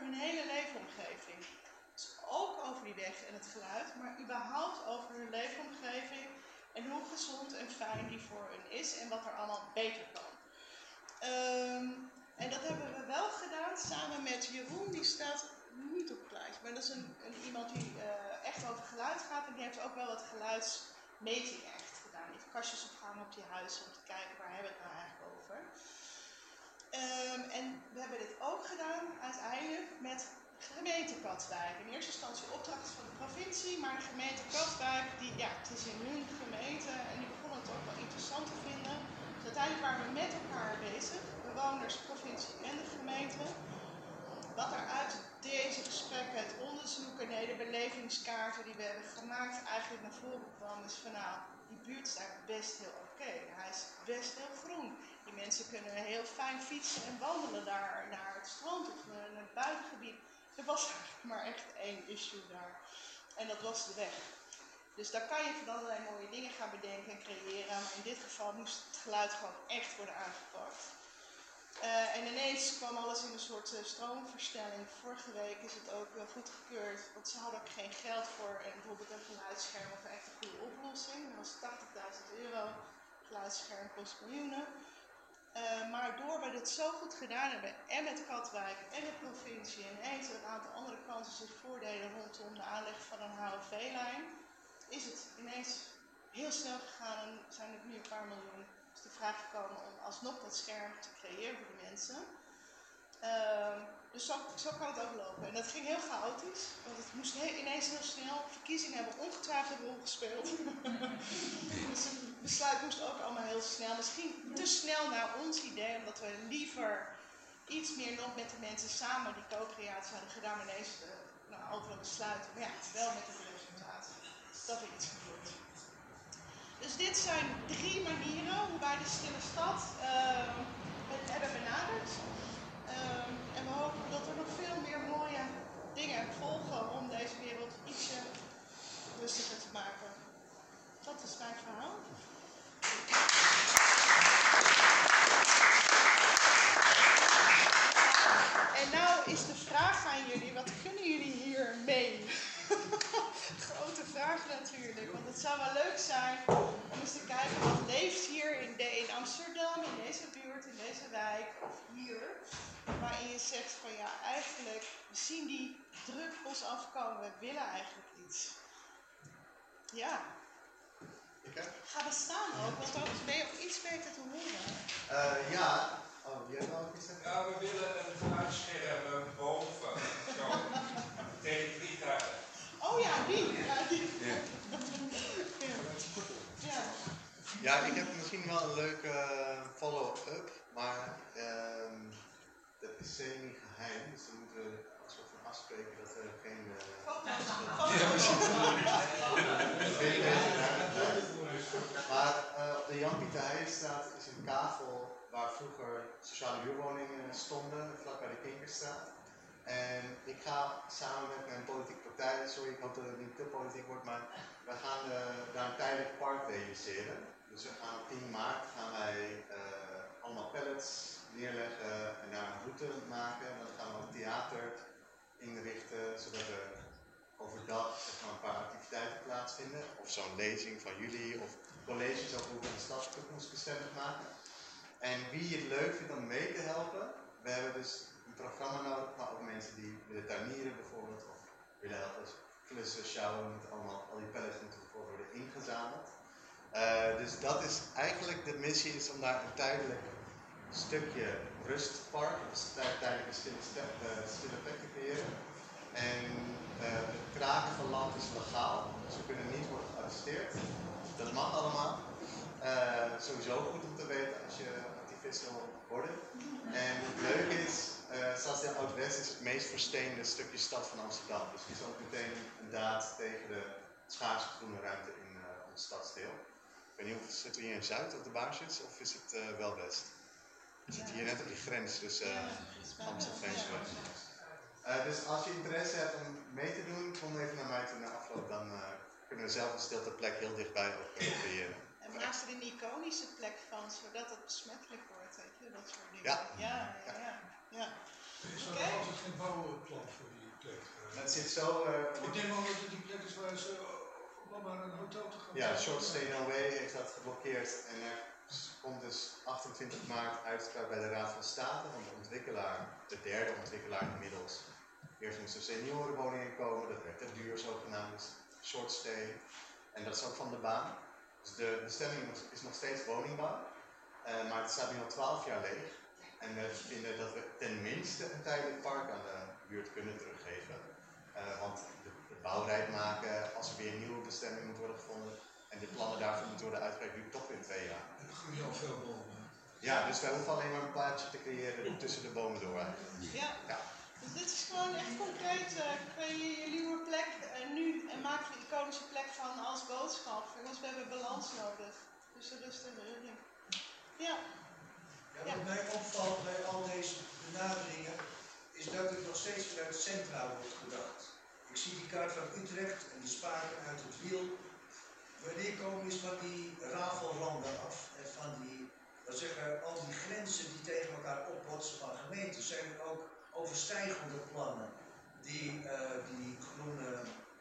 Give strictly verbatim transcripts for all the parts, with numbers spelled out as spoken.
hun hele leefomgeving. Dus ook over die weg en het geluid, maar überhaupt over hun leefomgeving en hoe gezond en fijn die voor hun is en wat er allemaal beter kan. Um, en dat hebben we wel gedaan samen met Jeroen, die staat niet op het lijst, maar dat is een, een, iemand die uh, echt over geluid gaat en die heeft ook wel wat geluidsmeting echt gedaan. Die heeft kastjes opgehangen op die huizen om te kijken waar hebben we het nou eigenlijk over. Um, en we hebben dit ook gedaan uiteindelijk met gemeente Katwijk. In eerste instantie opdracht van de provincie, maar de gemeente Katwijk, die, ja, het is in hun gemeente en die begonnen het ook wel interessant te vinden. Dus uiteindelijk waren we met elkaar bezig, bewoners, provincie en de gemeente. Wat er uit deze gesprekken, het onderzoeken, nee, de belevingskaarten die we hebben gemaakt, eigenlijk naar voren kwam, is van nou, die buurt is eigenlijk best heel oké. Okay. Hij is best heel groen. Die mensen kunnen heel fijn fietsen en wandelen daar naar het strand of naar het buitengebied. Er was eigenlijk maar echt één issue daar. En dat was de weg. Dus daar kan je van allerlei mooie dingen gaan bedenken en creëren. Maar in dit geval moest het geluid gewoon echt worden aangepakt. Uh, en ineens kwam alles in een soort uh, stroomversnelling. Vorige week is het ook uh, goedgekeurd, want ze hadden ook geen geld voor en bijvoorbeeld een geluidsscherm of echt een goede oplossing. Dat was tachtigduizend euro. Het geluidsscherm kost miljoenen. Uh, maar door we dit zo goed gedaan hebben, en met Katwijk en de provincie, en eens een aantal andere kansen zich voordeden rondom de aanleg van een H O V-lijn, is het ineens heel snel gegaan en zijn er nu een paar miljoen. Is de vraag gekomen om alsnog dat scherm te creëren voor de mensen. Uh, dus zo, zo kan het ook lopen. En dat ging heel chaotisch, want het moest he- ineens heel snel. Verkiezingen hebben ongetwijfeld een rol gespeeld. Dus het besluit moest ook allemaal heel snel. Misschien te snel naar ons idee, omdat we liever iets meer nog met de mensen samen die co-creatie hadden gedaan. Maar ineens uh, nou, overal besluiten. Maar ja, wel met het resultaat dat er iets gebeurt. Dus dit zijn drie manieren hoe wij de Stille Stad uh, hebben benaderd. Uh, en we hopen dat er nog veel meer mooie dingen volgen om deze wereld ietsje rustiger te maken. Dat is mijn verhaal. En nou is de vraag aan jullie, wat kunnen jullie hier mee? Grote vraag natuurlijk, want het zou wel leuk zijn om eens te kijken wat leeft hier in, de, in Amsterdam, in deze buurt, in deze wijk of hier. Waarin je zegt van ja, eigenlijk, we zien die druk op ons afkomen, we willen eigenlijk iets. Ja. Ga we staan ook, want dan ben je ook iets beter te horen. Uh, ja. Oh, jij wil ook iets zeggen? Ja, we willen een geluidsscherm boven. Zo. Tegen het vliegtuigen. Oh ja, die. Ja, die. Ja. Ja. Ja, ik heb misschien wel een leuke follow-up, maar uh, dat is semi-geheim, dus dan moeten we als we van afspreken dat we geen... Uh, maar uh, op de Jan Pieter Heijenstraat is een kavel waar vroeger sociale huurwoningen stonden, vlakbij de Kinkerstraat. En ik ga samen met mijn politieke partij, sorry ik hoop dat het niet te politiek wordt, maar we gaan uh, daar een tijdelijk park realiseren. Dus we gaan op tien maart gaan wij uh, allemaal pallets neerleggen en daar een route maken. En dan gaan we een theater inrichten, zodat er overdag zeg maar, een paar activiteiten plaatsvinden. Of zo'n lezing van jullie, of colleges over hoe we de stad toekomstbestendig maken. En wie het leuk vindt om mee te helpen, we hebben dus een programma nodig, maar ook mensen die willen tuinieren bijvoorbeeld, of willen helpen klussen, sjouwen, met allemaal, al die pallets moeten bijvoorbeeld worden ingezameld. Uh, dus dat is eigenlijk, de missie is om daar een tijdelijk stukje rustpark, dus een tijdelijke stille, step, uh, stille plek te creëren. En uh, het kraken van land is legaal, dus we kunnen niet worden gearresteerd. Dat mag allemaal. Uh, sowieso goed om te weten als je activist wil worden. En het leuke is, uh, Stadsdeel Oud-West is het meest versteende stukje stad van Amsterdam. Dus het is ook meteen een daad tegen de schaarse groene ruimte in uh, ons stadsdeel. Ik weet niet of zitten we hier in Zuid op de Baarsjes of is het uh, wel West? We zitten hier net op die grens tussen uh, Amsterdam en West. Uh, dus als je interesse hebt om mee te doen, kom even naar mij toe na afloop. Dan uh, kunnen we zelf een stilte plek heel dichtbij ook uh, creëren. En maak er een iconische plek van, zodat het besmettelijk wordt, weet je, dat soort dingen. Ja. Ja, ja, ja. ja. Er is er Oké. altijd geen bouwplan voor die plek. eh. Het zit zo, uh, Ik denk wel dat het die plek is waar ze uh, om naar een hotel te gaan. ja, Short Stay No Way heeft dat geblokkeerd en er komt dus achtentwintig maart uitspraak bij de Raad van State van de ontwikkelaar, de derde ontwikkelaar inmiddels. Eerst moesten er seniorenwoningen komen, dat werd te duur zogenaamd, dus Short Stay. En dat is ook van de baan. Dus de bestemming is nog steeds woningbouw, uh, maar het staat nu al twaalf jaar leeg. En we vinden dat we tenminste een tijdelijk park aan de buurt kunnen teruggeven. Uh, want de, de bouwrijd maken, als er weer een nieuwe bestemming moet worden gevonden en de plannen daarvoor moeten worden uitgewerkt, duurt toch weer twee jaar. En er groeien al veel bomen. Ja, dus wij hoeven alleen maar een plaatje te creëren tussen de bomen door. Ja. Ja. Dus dit is gewoon echt concreet. Uh, creëer je nieuwe plek uh, nu en maak er een iconische plek van als boodschap. Jongens, we hebben balans nodig. Dus de rust en de reuring. Ja. Ja, wat mij opvalt bij al deze benaderingen is dat het nog steeds vanuit het centraal wordt gedacht. Ik zie die kaart van Utrecht en die spaken uit het wiel. Wanneer komen eens van die rafelranden af en van die, wat zeggen, al die grenzen die tegen elkaar opbotsen van gemeenten? Zijn er ook overstijgende plannen die uh, die groene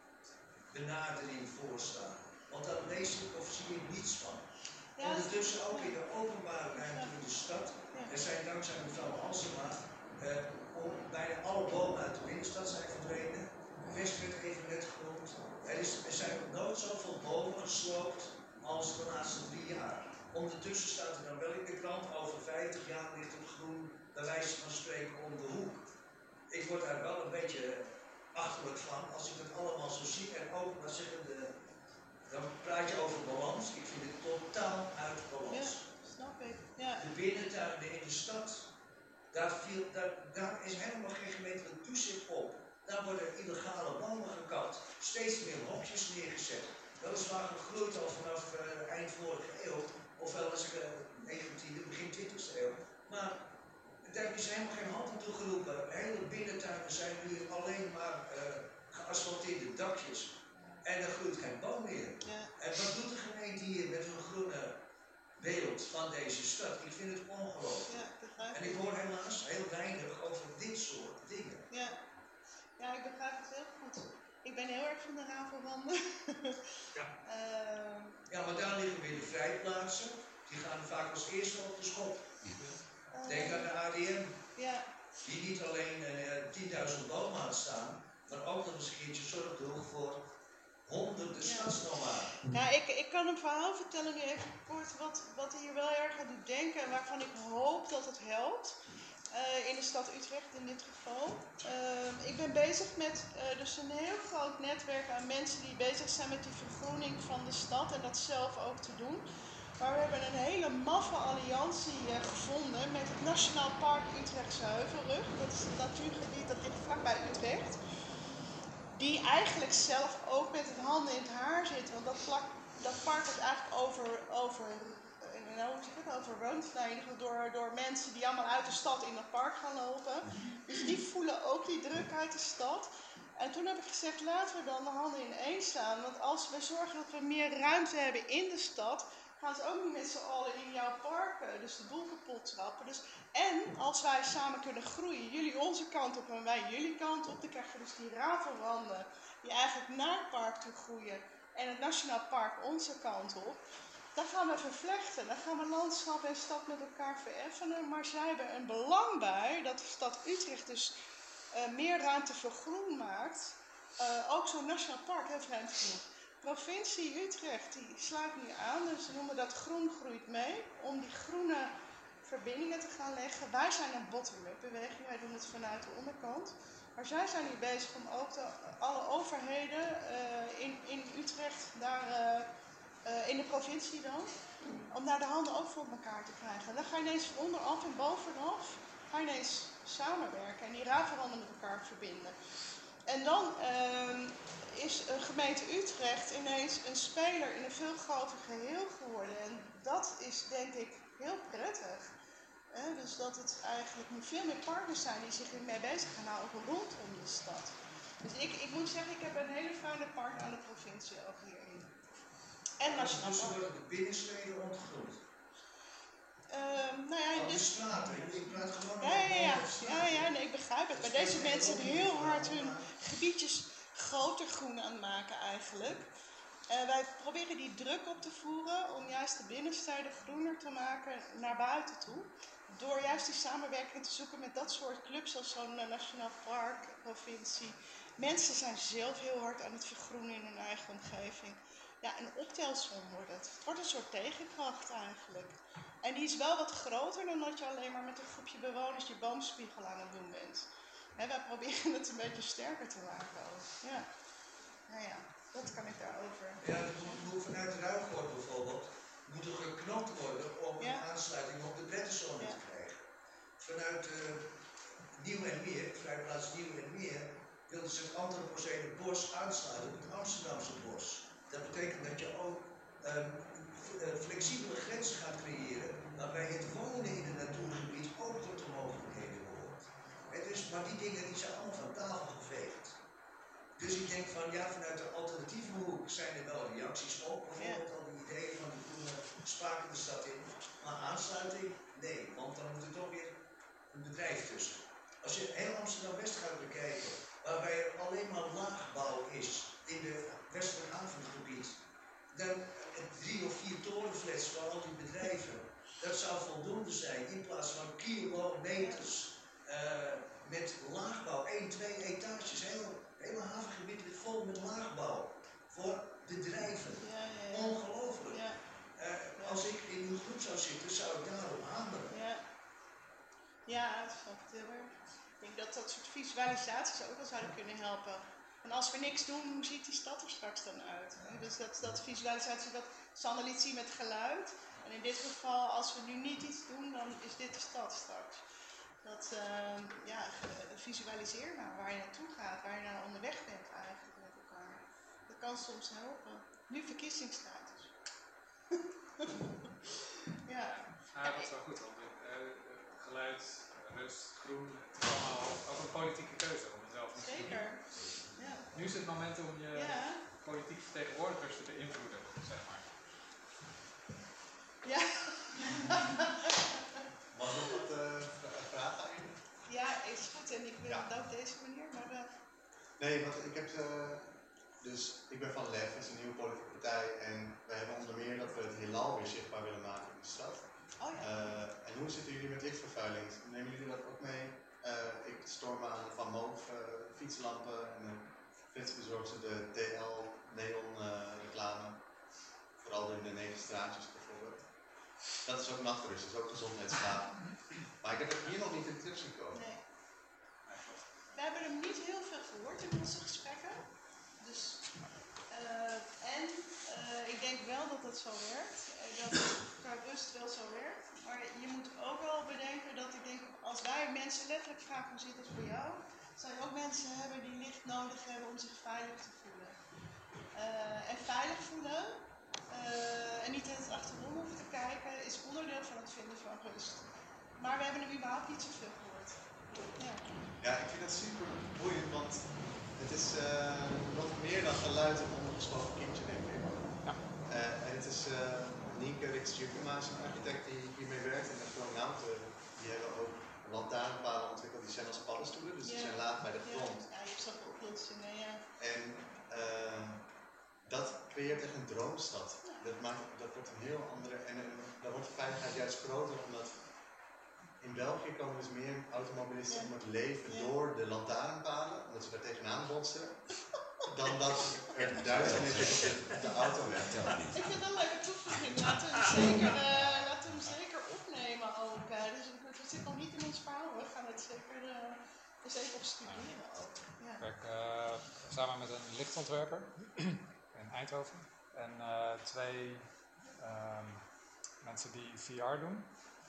benadering voorstaan? Want daar lees ik of zie ik niets van. Ja, ondertussen ook in de openbare ruimte in de stad. Er zijn dankzij mevrouw Halsema uh, om bijna alle bomen uit de binnenstad zijn verdwenen. Westweg even net genoemd. Er, is, er zijn nog nooit zoveel bomen gesloopt als de laatste drie jaar. Ondertussen staat er dan wel in de krant over vijftig jaar ligt het groen, bij wijze van spreken, om de hoek. Ik word daar wel een beetje achterlijk van als ik het allemaal zo zie en ook, wat zeggen de. Dan praat je over balans. Ik vind het totaal uit balans. Ja, snap ik. Ja. De binnentuinen in de stad, daar, viel, daar, daar is helemaal geen gemeentelijk toezicht op. Daar worden illegale bomen gekapt. Steeds meer hokjes neergezet. Weliswaar gegroeid al vanaf uh, eind vorige eeuw, ofwel als ik uh, negentiende, begin twintigste eeuw. Maar daar is helemaal geen hand aan toegeroepen. Hele binnentuinen zijn nu alleen maar uh, geasfalteerde dakjes. En er groeit geen boom meer. Ja. En wat doet de gemeente hier met hun groene beeld van deze stad? Ik vind het ongelooflijk. Ja, begrijp En ik hoor helaas heel weinig over dit soort dingen. Ja. Ja, ik begrijp het heel goed. Ik ben heel erg van de rafelwanden. Ja. uh, ja, maar daar liggen weer de vrijplaatsen. Die gaan vaak als eerste op de schop. uh, Denk aan de A D M. Ja. Die niet alleen uh, tienduizend bomen had staan, maar ook nog eens een keertje zorg droeg voor honderden Ja. stadsnomaden. Ja, ik, ik kan een verhaal vertellen nu even kort wat, wat hier wel erg aan doet denken en waarvan ik hoop dat het helpt. Uh, in de stad Utrecht in dit geval. Uh, ik ben bezig met uh, dus een heel groot netwerk aan mensen die bezig zijn met die vergroening van de stad en dat zelf ook te doen. Maar we hebben een hele maffe alliantie uh, gevonden met het Nationaal Park Utrechtse Heuvelrug. Dat is het natuurgebied dat ligt vlakbij Utrecht. Die eigenlijk zelf ook met het handen in het haar zit. Want dat, plak, dat park wordt eigenlijk over, over, nou, hoe zeg ik het, overrund door, door mensen die allemaal uit de stad in dat park gaan lopen. Dus die voelen ook die druk uit de stad. En toen heb ik gezegd, laten we dan de handen ineen slaan. Want als we zorgen dat we meer ruimte hebben in de stad, gaan ze ook niet met z'n allen in jouw park dus de boel kapot trappen. Dus, en als wij samen kunnen groeien, jullie onze kant op en wij jullie kant op, dan krijg je dus die rafelwanden die eigenlijk naar het park toe groeien en het Nationaal Park onze kant op. Dan gaan we vervlechten, dan gaan we landschap en stad met elkaar vereffenen. Maar zij hebben een belang bij dat de stad Utrecht dus uh, meer ruimte voor groen maakt. Uh, ook zo'n Nationaal Park, heel vreemd genoeg. Provincie Utrecht die sluit nu aan, dus ze noemen dat groen groeit mee, om die groene verbindingen te gaan leggen. Wij zijn een bottom-up beweging, wij doen het vanuit de onderkant. Maar zij zijn nu bezig om ook de, alle overheden uh, in, in Utrecht, daar, uh, uh, in de provincie dan, om daar de handen ook voor elkaar te krijgen. Dan ga je ineens van onderaf en bovenaf, ga je ineens samenwerken en die rafelwanden met elkaar verbinden. En dan uh, is een gemeente Utrecht ineens een speler in een veel groter geheel geworden. En dat is denk ik heel prettig. He, dus dat het eigenlijk nu veel meer partners zijn die zich hiermee bezig gaan houden rondom de stad. Dus ik, ik moet zeggen, ik heb een hele fijne partner aan de provincie ook hierin. En nationaal Dus park. worden de binnensteden ontgroend. Ehm, nou ja, in Op de dit... straat, hè? Ik praat gewoon Ja, ja, over ja, op straat. ja, ja, nee, ik begrijp het. Dat Maar is deze geen mensen zijn logisch heel verhaal, hard hun maar- gebiedjes groter groen aan het maken eigenlijk. Uh, wij proberen die druk op te voeren om juist de binnensteden groener te maken naar buiten toe. Door juist die samenwerking te zoeken met dat soort clubs zoals zo'n uh, Nationaal Park, provincie. Mensen zijn zelf heel hard aan het vergroenen in hun eigen omgeving. Ja, een optelsom wordt het. Het wordt een soort tegenkracht eigenlijk. En die is wel wat groter dan dat je alleen maar met een groepje bewoners die boomspiegel aan het doen bent. He, wij proberen het een beetje sterker te maken ook. Ja. Nou ja, dat kan ik daarover. Ja, er moet, moet vanuit Ruigoord bijvoorbeeld, moet er geknopt worden om Ja. een aansluiting op de Brettenzone Ja. te krijgen. Vanuit uh, Nieuw en Meer, vrijplaats Nieuw en Meer, wilden ze het Anthropocene bos aansluiten op het Amsterdamse bos. Dat betekent dat je ook um, flexibele grenzen gaat creëren, waarbij het wonen in het natuurgebied ook tot de mogelijkheden behoort. En dus, maar die dingen die zijn allemaal van tafel geveegd. Dus ik denk van ja, vanuit de alternatieve hoek zijn er wel reacties op, bijvoorbeeld al die ideeën van de groene spaken de stad in. Maar aansluiting, nee, want dan moet er toch weer een bedrijf tussen. Als je heel Amsterdam-West gaat bekijken, waarbij er alleen maar laagbouw is in de westelijk havengebied, dan drie of vier torenflats van al die bedrijven, dat zou voldoende zijn in plaats van kilometers uh, met laagbouw, één, twee etages, heel Het hele havengebied ligt vol met laagbouw voor bedrijven. Ja, ja, ja. Ongelooflijk. Ja. Uh, als ik in uw groep zou zitten, zou ik daarop hameren. Ja, ja, dat snap ik heel erg. Ik denk dat dat soort visualisaties ook wel zouden kunnen helpen. En als we niks doen, hoe ziet die stad er straks dan uit? Hè? Dus dat, dat visualisatie, dat Sander liet zien met geluid. En in dit geval, als we nu niet iets doen, dan is dit de stad straks. Dat, uh, ja, visualiseer nou waar je naartoe gaat, waar je nou onderweg bent eigenlijk met elkaar. Dat kan soms helpen. Nu verkiezingstijd dus. Ja. Ah, dat is wel goed, want uh, geluid, rust, groen, het is allemaal ook een politieke keuze om jezelf niet te doen. Zeker. Ja. Nu is het moment om je Ja. politieke vertegenwoordigers te beïnvloeden, zeg maar. Ja. Mag ik nog wat uh, vragen aan jullie? Ja, is goed en ik wil Ja. het op deze manier, maar... Uh... Nee, want ik heb... Uh, dus ik ben van L E F, dat is een nieuwe politieke partij. En we hebben onder meer dat we het heelal weer zichtbaar willen maken in de stad. Oh ja. Uh, en hoe zitten jullie met lichtvervuiling? Nemen jullie dat ook mee? Uh, ik storm aan van Moof, uh, fietslampen en uh, flitsbezorgd ze de D L neon uh, reclame. Vooral in de negen straatjes bijvoorbeeld. Dat is ook nachtrust, dat is ook gezondheidsschade. Maar ik heb het hier nog niet in terug zien komen. Nee. We hebben hem niet heel veel gehoord in onze gesprekken. Dus, uh, en uh, ik denk wel dat het zo werkt. Uh, dat het qua rust wel zo werkt. Maar je moet ook wel bedenken dat ik denk, als wij mensen letterlijk vragen hoe zit het voor jou, zou je ook mensen hebben die licht nodig hebben om zich veilig te voelen. Uh, en veilig voelen, uh, en niet het achterom hoeven te kijken, is onderdeel van het vinden van rust. Maar we hebben hem überhaupt niet zoveel gehoord. Ja. Ja, ik vind het super boeiend, want het is uh, nog meer dan geluid en ondergesloten kindje, denk ik. Ja. Uh, en het is uh, Nienke Rix-Jukema, een architect die hiermee werkt. En de Groningen, die hebben ook lantaarnpalen ontwikkeld, die zijn als paddenstoelen, dus die Ja. zijn laag bij de grond. Ja, je hebt zo'n oplossingen, ja. En uh, dat creëert echt een droomstad. Ja. Dat, maakt, dat wordt een heel andere, en uh, dan wordt de veiligheid juist groter, omdat in België komen dus meer automobilisten om ja. het leven ja. door de lantaarnpalen, omdat ze daar tegenaan botsen, dan dat er duizend is op de auto werkt. Ik vind dat een leuke toevoeging. Laten we hem zeker, uh, laten we hem zeker opnemen ook. Uh, dus het zit nog niet in ons verhaal, we gaan het zeker, uh, zeker op studeren ook. Ja. Ik werk uh, samen met een lichtontwerper in Eindhoven en uh, twee um, mensen die V R doen.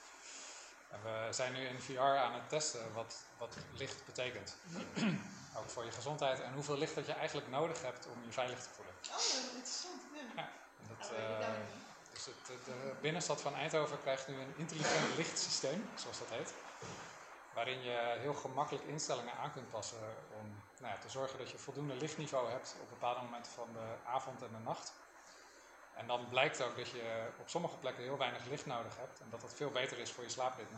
En we zijn nu in V R aan het testen wat, wat licht betekent. Ook voor je gezondheid en hoeveel licht dat je eigenlijk nodig hebt om je veilig te voelen. Oh, interessant. Ja. Ja, dat, oh, uh, dus het, de binnenstad van Eindhoven krijgt nu een intelligent lichtsysteem, zoals dat heet. Waarin je heel gemakkelijk instellingen aan kunt passen om nou ja, te zorgen dat je voldoende lichtniveau hebt op bepaalde momenten van de avond en de nacht. En dan blijkt ook dat je op sommige plekken heel weinig licht nodig hebt en dat dat veel beter is voor je slaapritme.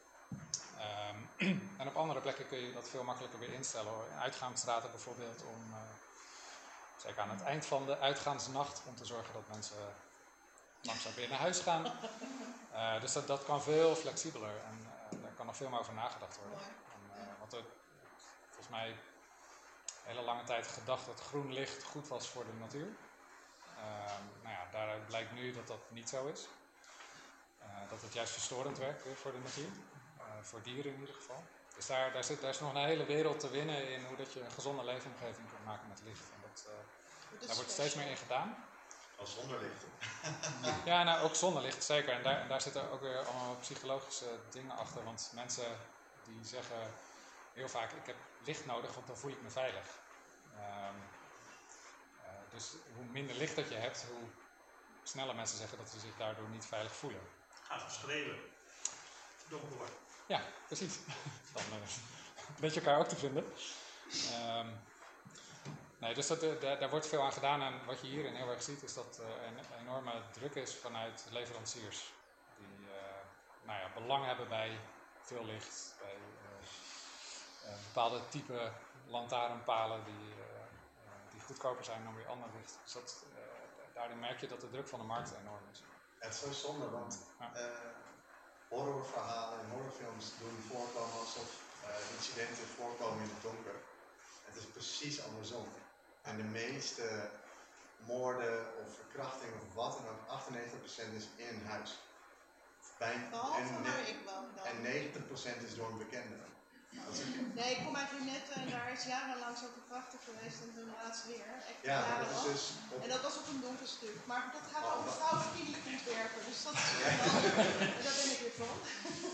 Um, en op andere plekken kun je dat veel makkelijker weer instellen. Hoor. In uitgaansstraten bijvoorbeeld, om, uh, zeker aan het eind van de uitgaansnacht, om te zorgen dat mensen langzaam weer naar huis gaan. Uh, dus dat, dat kan veel flexibeler en uh, daar kan nog veel meer over nagedacht worden. En, uh, want er, volgens mij een hele lange tijd gedacht dat groen licht goed was voor de natuur. Uh, nou ja, daaruit blijkt nu dat dat niet zo is. Uh, dat het juist verstorend werkt weer voor de natuur. Uh, voor dieren in ieder geval. Dus daar, daar, zit, daar is nog een hele wereld te winnen in hoe dat je een gezonde leefomgeving kunt maken met licht. En dat, uh, daar wordt steeds meer in gedaan. Als zonderlicht. Ja, nou ook zonnelicht zeker. En daar, en daar zitten ook weer allemaal psychologische dingen achter. Want mensen die zeggen heel vaak, ik heb licht nodig, want dan voel ik me veilig. Um, uh, dus hoe minder licht dat je hebt, hoe sneller mensen zeggen dat ze zich daardoor niet veilig voelen. Gaat schreeuwen. Donker wordt. Ja, precies. Dan uh, weet je elkaar ook te vinden. Um, nee, dus dat, uh, daar, daar wordt veel aan gedaan. En wat je hierin heel erg ziet, is dat er uh, een enorme druk is vanuit leveranciers. Die uh, nou ja, belang hebben bij veel licht, bij uh, uh, bepaalde type lantaarnpalen die, uh, uh, die goedkoper zijn dan weer ander licht. Dus dat, uh, daarin merk je dat de druk van de markt enorm is. Het is zo zonde, want Ja. uh, horrorverhalen en horrorfilms doen voorkomen alsof uh, incidenten voorkomen in het donker. Het is precies andersom. En de meeste moorden of verkrachtingen of wat dan ook, achtennegentig procent is in huis. Bij, Behalve en, waar ik woon dan. en negentig procent is door een bekende. Dat is ook- Nee, ik kom uit Lunetten en daar is jarenlang zo verkrachting geweest en toen laatst weer. Echt ja, maar jaren dat is al. dus op, En dat was op een donker stuk. Maar dat gaat Oh, over wat- vrouwenvriendelijk ontwerpen. Dus dat is Ja. en daar ben ik weer van.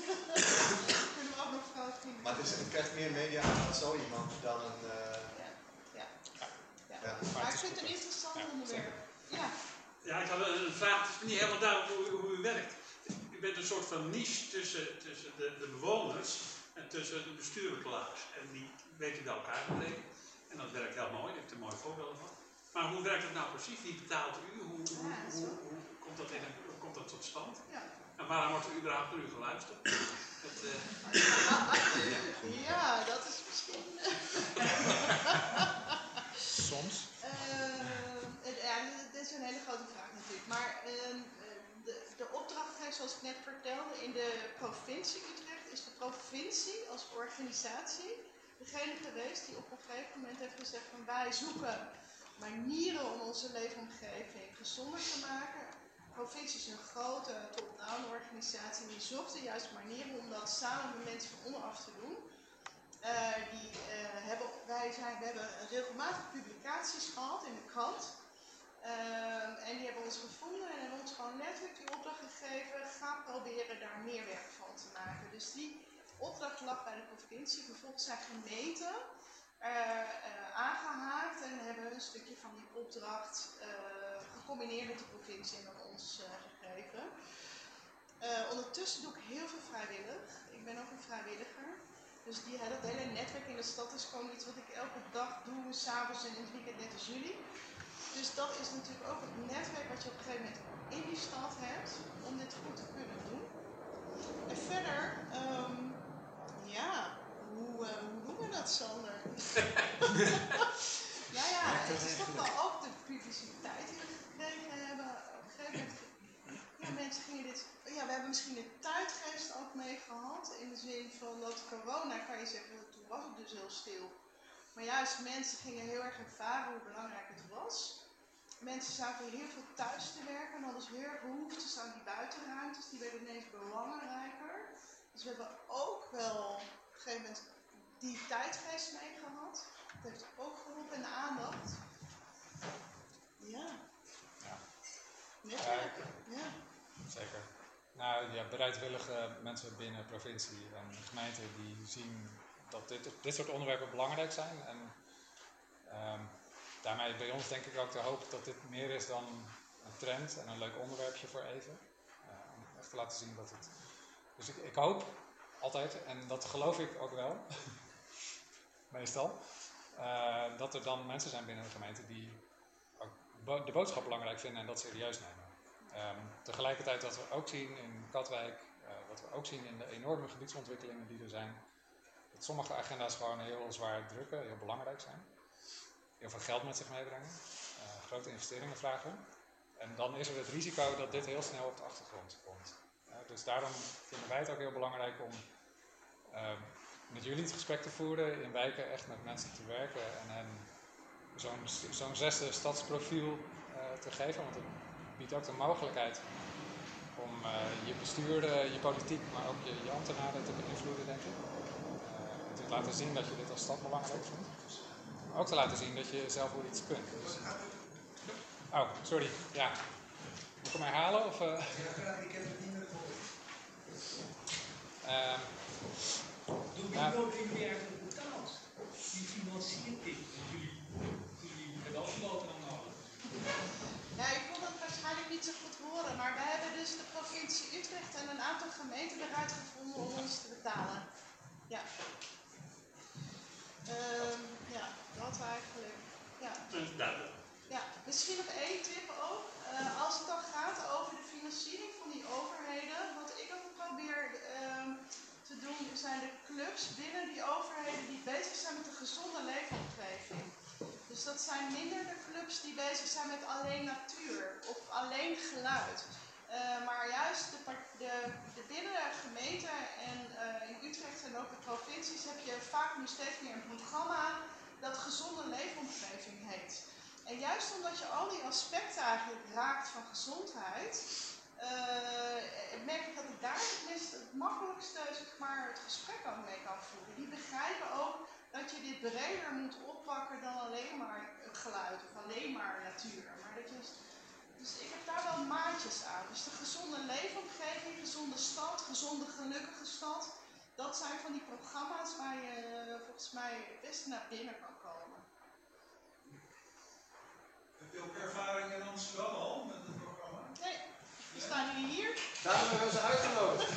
Kunnen we ook nog vrouwenvriendelijk maar het, is, het krijgt meer media aan zo iemand dan een... uh, Ja. Ja. Ja. Ja. Maar Maar het ik is vind het goed een ook. interessant Ja, onderwerp. Ja. Ja, ik had een vraag. Het is niet helemaal duidelijk hoe, hoe u werkt. U bent een soort van niche tussen, tussen de, de bewoners en tussen de bestuurbekladers. En die weten bij elkaar te brengen. En dat werkt heel mooi. Daar heeft u een mooi voorbeeld van. Maar hoe werkt het nou precies? Wie betaalt u? Hoe, hoe, Ja, zo. hoe, hoe, komt, dat in, hoe komt dat tot stand? Ja. En waarom wordt er überhaupt naar u geluisterd? Dat, uh... Ja, dat is misschien. Soms. Uh, ja, dit is een hele grote vraag natuurlijk. Maar uh, de, de opdrachtgever, zoals ik net vertelde, in de provincie Utrecht, is de provincie als organisatie degene geweest die op een gegeven moment heeft gezegd van wij zoeken manieren om onze leefomgeving gezonder te maken. De provincie is een grote top-down organisatie die zocht de juiste manieren om dat samen met mensen van onderaf te doen. Uh, die, uh, hebben, wij zijn, we hebben regelmatig publicaties gehad in de krant. Uh, en die hebben ons gevonden en hebben ons gewoon letterlijk die opdracht gegeven. Ga proberen daar meer werk van te maken. Dus die opdracht lag bij de provincie. Vervolgens zijn gemeenten uh, uh, aangehaakt en hebben een stukje van die opdracht uh, gecombineerd met de provincie en aan ons uh, gegeven. Uh, ondertussen doe ik heel veel vrijwillig. Ik ben ook een vrijwilliger. Dus die, dat hele netwerk in de stad is gewoon iets wat ik elke dag doe, s'avonds en in het weekend net als jullie. Dus dat is natuurlijk ook het netwerk wat je op een gegeven moment in die stad hebt om dit goed te kunnen doen. En verder, um, ja, hoe, uh, hoe doen we dat, Sander? nou ja, het is toch wel ook de publiciteit die we gekregen hebben. Op een gegeven moment, ja, mensen gingen dit, ja, we hebben misschien de tijdgeest ook mee gehad. In de zin van dat corona, kan je zeggen, toen was het dus heel stil. Maar juist mensen gingen heel erg ervaren hoe belangrijk het was. Mensen zaten heel veel thuis te werken en hadden dus heel erg behoefte aan die buitenruimtes. Die werden ineens belangrijker. Dus we hebben ook wel op een gegeven moment die tijdgeest mee gehad. Dat heeft ook geholpen en de aandacht. Ja. Ja. Netwerken. Ja. Zeker. Nou ja, bereidwillige mensen binnen provincie en gemeenten die zien dat dit, dit soort onderwerpen belangrijk zijn. En um, daarmee bij ons denk ik ook de hoop dat dit meer is dan een trend en een leuk onderwerpje voor even. Uh, om echt te laten zien dat het... Dus ik, ik hoop altijd, en dat geloof ik ook wel, meestal, uh, dat er dan mensen zijn binnen de gemeente die ook bo- de boodschap belangrijk vinden en dat serieus nemen. Um, tegelijkertijd wat we ook zien in Katwijk, uh, wat we ook zien in de enorme gebiedsontwikkelingen die er zijn, dat sommige agenda's gewoon heel zwaar drukken, heel belangrijk zijn. Heel veel geld met zich meebrengen, uh, grote investeringen vragen. En dan is er het risico dat dit heel snel op de achtergrond komt. Uh, dus daarom vinden wij het ook heel belangrijk om uh, met jullie het gesprek te voeren, in wijken echt met mensen te werken en hen zo'n, zo'n zesde stadsprofiel uh, te geven. Want het biedt ook de mogelijkheid om uh, je bestuur, uh, je politiek, maar ook je, je ambtenaren te beïnvloeden, denk ik. Uh, en te laten zien dat je dit als stad belangrijk vindt. Maar ook te laten zien dat je zelf wel iets kunt. Dus... Oh, sorry. Ja. Moet ik hem herhalen? Of, uh... Ja, graag. Ik heb het niet meer gehoord. Uh, Door wie worden jullie eigenlijk betaald? Wie financiert dit? Jullie, jullie hebben ook boterham nodig. Ja, ik kon het waarschijnlijk niet zo goed horen, maar wij hebben dus de provincie Utrecht en een aantal gemeenten eruit gevonden om ons te betalen. Ja. Um, ja, dat eigenlijk. Ja. Ja, misschien nog één tip ook. Uh, als het dan gaat over de financiering van die overheden, wat ik ook probeer um, te doen, zijn de clubs binnen die overheden die bezig zijn met een gezonde leefomgeving. Dus dat zijn minder de clubs die bezig zijn met alleen natuur of alleen geluid. Uh, maar juist de, de, de binnen de gemeente en uh, in Utrecht en ook de provincies heb je vaak nu steeds meer een programma dat gezonde leefomgeving heet. En juist omdat je al die aspecten eigenlijk raakt van gezondheid, uh, merk ik dat ik daar het, meest, het makkelijkste zeg maar, het gesprek ook mee kan voeren. Die begrijpen ook dat je dit breder moet oppakken dan alleen maar geluid of alleen maar natuur. Maar dat je, dus ik heb daar wel maatjes aan. Dus de gezonde leefomgeving, gezonde stad, gezonde gelukkige stad, dat zijn van die programma's waar je uh, volgens mij het beste naar binnen kan komen. Heb je ook ervaring in Amsterdam al met het programma? Nee, we staan jullie hier. Daarom hebben we ze uitgenodigd.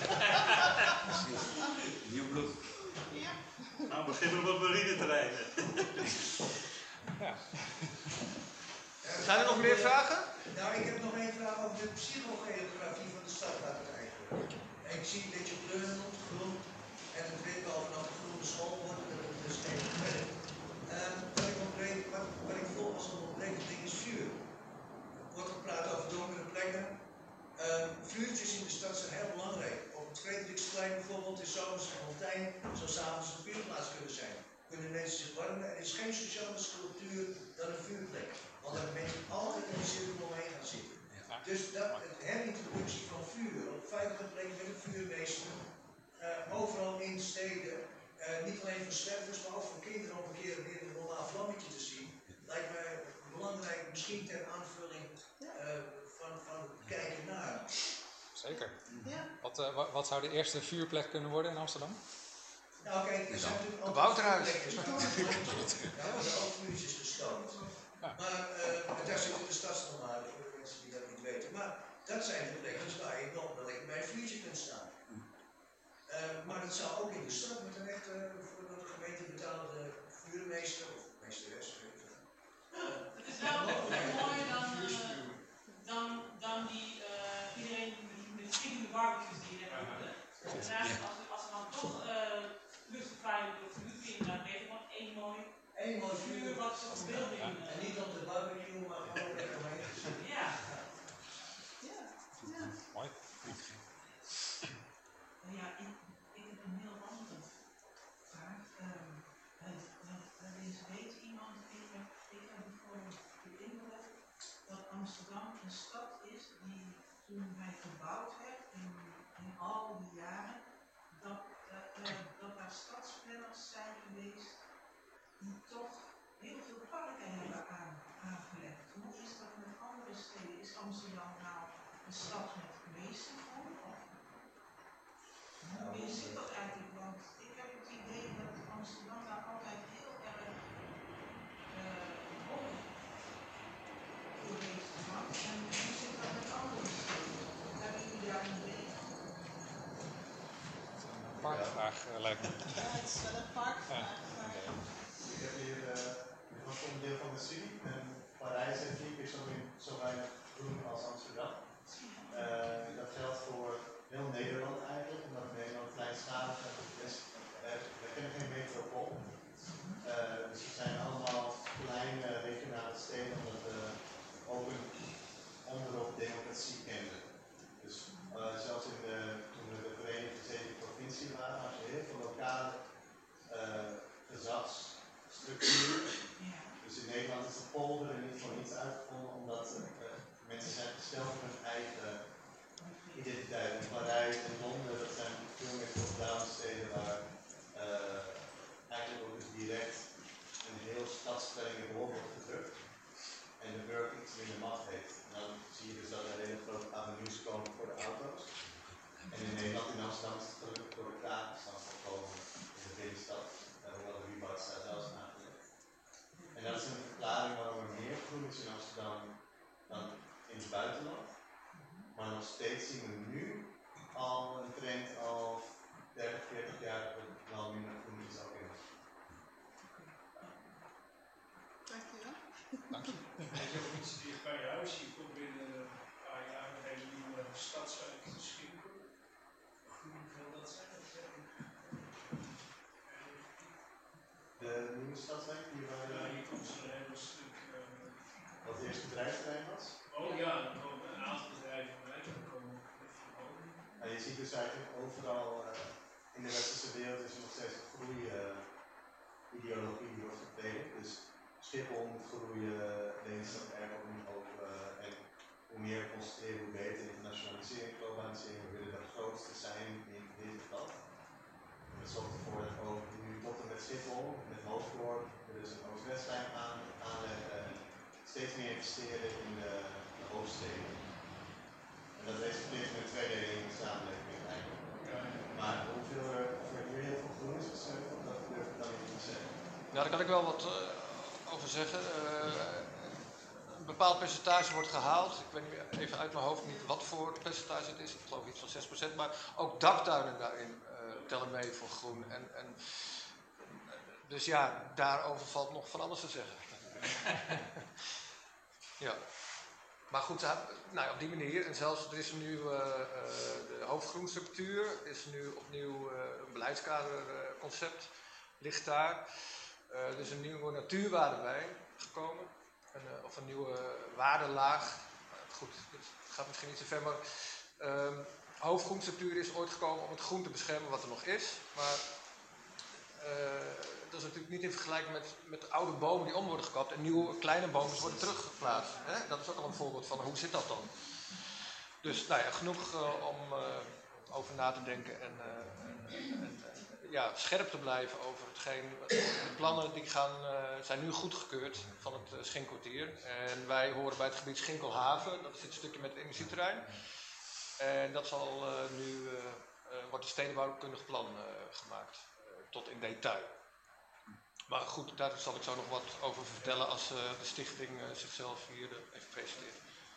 Nieuw bloed. Ja. Nou, beginnen we op marine te rijden. Ja. Zijn er nog meer vragen? Nou, ik heb nog één vraag over de psychogeografie van de stad eigenlijk. Ik zie dat je kleuren op de grond en het weet al vanaf de groene school wordt, dat het dus geen werk. Uh, wat, ik ontbreek, wat, wat ik voel als een ontbrekend ding is vuur. Er wordt gepraat over donkere plekken. Uh, vuurtjes in de stad zijn heel belangrijk. Op het Frederiksplein bijvoorbeeld in zomers en Fontijn zou s'avonds een vuurplaats kunnen zijn. Kunnen mensen zich warmen. Er is geen sociale sculptuur dan een vuurplek. Want daar ben je altijd in de cirkel omheen gaan zitten. Ja. Dus dat, het herintroductie van vuur op veilige plekken met een vuurmeester, uh, overal in steden, uh, niet alleen voor zwervers, maar ook voor kinderen om een keer weer een normaal vlammetje te zien, lijkt mij belangrijk, misschien ter aanvulling uh, van, van het kijken naar. Zeker. Ja. Wat, uh, wat, wat zou de eerste vuurplek kunnen worden in Amsterdam? Nou kijk, er zijn natuurlijk ook Wouterhuis. Daar worden ook vuurtjes gestoken. Ja. Maar uh, daar zitten de stadsnormalen voor de mensen die dat niet weten. Maar dat zijn de plekken waar je nog wel lekker bij een vuurtje kunt staan. Uh, maar dat zou ook in de stad met een echte voor de gemeente betaalde vuurmeester of meesteres geven. Ja, het is wel veel mooier dan, uh, dan, dan die uh, iedereen met de stinkende barbecues die je net noemde. Dus eigenlijk als, als er dan toch uh, luchtvervuiling door vuur kun je inderdaad weten, gewoon één mooi Eén mooi vuur wat zo'n verbeelding. Ja. En niet op de barbecue, maar gewoon lekker omheen gezien. Ja. Ja. Ja. Mooi. Ja, ik, ik heb een heel andere vraag. Um, er is weet iemand, ik heb, ik heb bijvoorbeeld de indruk dat Amsterdam een stad is die toen wij gebouwd hebben in, in al die jaren, dat, uh, uh, dat daar stadsplanners zijn geweest die toch heel veel parken hebben aan, aangelegd. Hoe is dat met andere steden? Is Amsterdam nou een stad met de meeste groen? Hoe zit dat eigenlijk? Want ik heb het idee dat Amsterdam daar altijd heel erg uh, hoog voor heeft gehad. En hoe zit dat met andere steden? Hebben jullie daar een idee van? Een parkvraag uh, lijkt me. Ja, het is wel een parkvraag. Ja. Ik heb hier uh, een onderdeel van de studie. En Parijs en Vier is zo in polder er niet voor iets uitgevonden, omdat uh, mensen zijn gesteld op hun eigen identiteit. In Parijs en Londen, dat zijn veel meer top-down steden waar uh, eigenlijk ook dus direct een heel stadsplanning erop wordt gedrukt en de burger iets minder macht heeft. En dan zie je dus dat er hele grote avenues komen voor de auto's. En in Nederland, in Amsterdam, is het gelukkig door de krakers dan voorkomen in de binnenstad, uh, hoewel de Wieboud daar zelfs aangelegd. En dat is een verklaring waarom er meer groen is in Amsterdam dan in het buitenland. Maar nog steeds zien we nu al een trend al dertig, veertig jaar dat het wel minder groen is ook in Amsterdam. Dankjewel. Dank je. Er is ook iets dicht bij je huis. Je komt binnen een paar jaar een hele nieuwe stadswijk te Schinkel. Hoe wil dat zijn? De nieuwe stadswijk die waar Ja, hier komt zo'n hele stuk. Uh, wat het eerste bedrijfsterrein was. oh ja, er komen een aantal bedrijven bij. Dan komen Ja, je ziet dus eigenlijk overal uh, in de westerse wereld is er nog steeds een groei-ideologie uh, die wordt gepredikt. Dus Schiphol moet groeien, Lelystad Airport moet open uh, en hoe meer we concentreren, hoe beter. Internationalisering, globalisering, we willen de grootste zijn in deze stad. Dat zorgt ervoor dat we ook nu tot en met Schiphol, met Hoofddorp, we dus een Oost-Westlijn aan, aanleggen en steeds meer investeren in de, de hoofdsteden. En dat resulteert in een tweedeling in de samenleving eigenlijk. Maar hoeveel er, of er hier heel veel groen is gesneuveld, dat durf ik dan niet te zeggen. Ja, daar kan ik wel wat uh, over zeggen. Uh, een bepaald percentage wordt gehaald. Ik weet niet, even uit mijn hoofd niet wat voor percentage het is. Ik geloof iets van zes procent. Maar ook daktuinen daarin uh, tellen mee voor groen. En, en, dus ja, daarover valt nog van alles te zeggen. Ja. Maar goed, nou ja, op die manier, en zelfs er is nu uh, uh, de hoofdgroenstructuur, is nu opnieuw uh, een beleidskaderconcept, uh, ligt daar. Uh, er is een nieuwe natuurwaarde bij gekomen, een, uh, of een nieuwe waardelaag. Uh, goed, het gaat misschien niet zo ver, maar uh, hoofdgroenstructuur is ooit gekomen om het groen te beschermen wat er nog is. Maar uh, dat is natuurlijk niet in vergelijking met, met oude bomen die om worden gekapt en nieuwe kleine bomen worden teruggeplaatst. Hè? Dat is ook al een voorbeeld van hoe zit dat dan. Dus nou ja, genoeg uh, om uh, over na te denken en, uh, en, en ja, scherp te blijven over hetgeen. De plannen die gaan, uh, zijn nu goedgekeurd van het uh, Schinkelkwartier. En wij horen bij het gebied Schinkelhaven, dat is dit stukje met het energieterrein. En dat zal uh, nu, uh, uh, wordt een stedenbouwkundig plan uh, gemaakt, uh, tot in detail. Maar goed, daar zal ik zo nog wat over vertellen als uh, de stichting uh, zichzelf hier uh, even presenteert.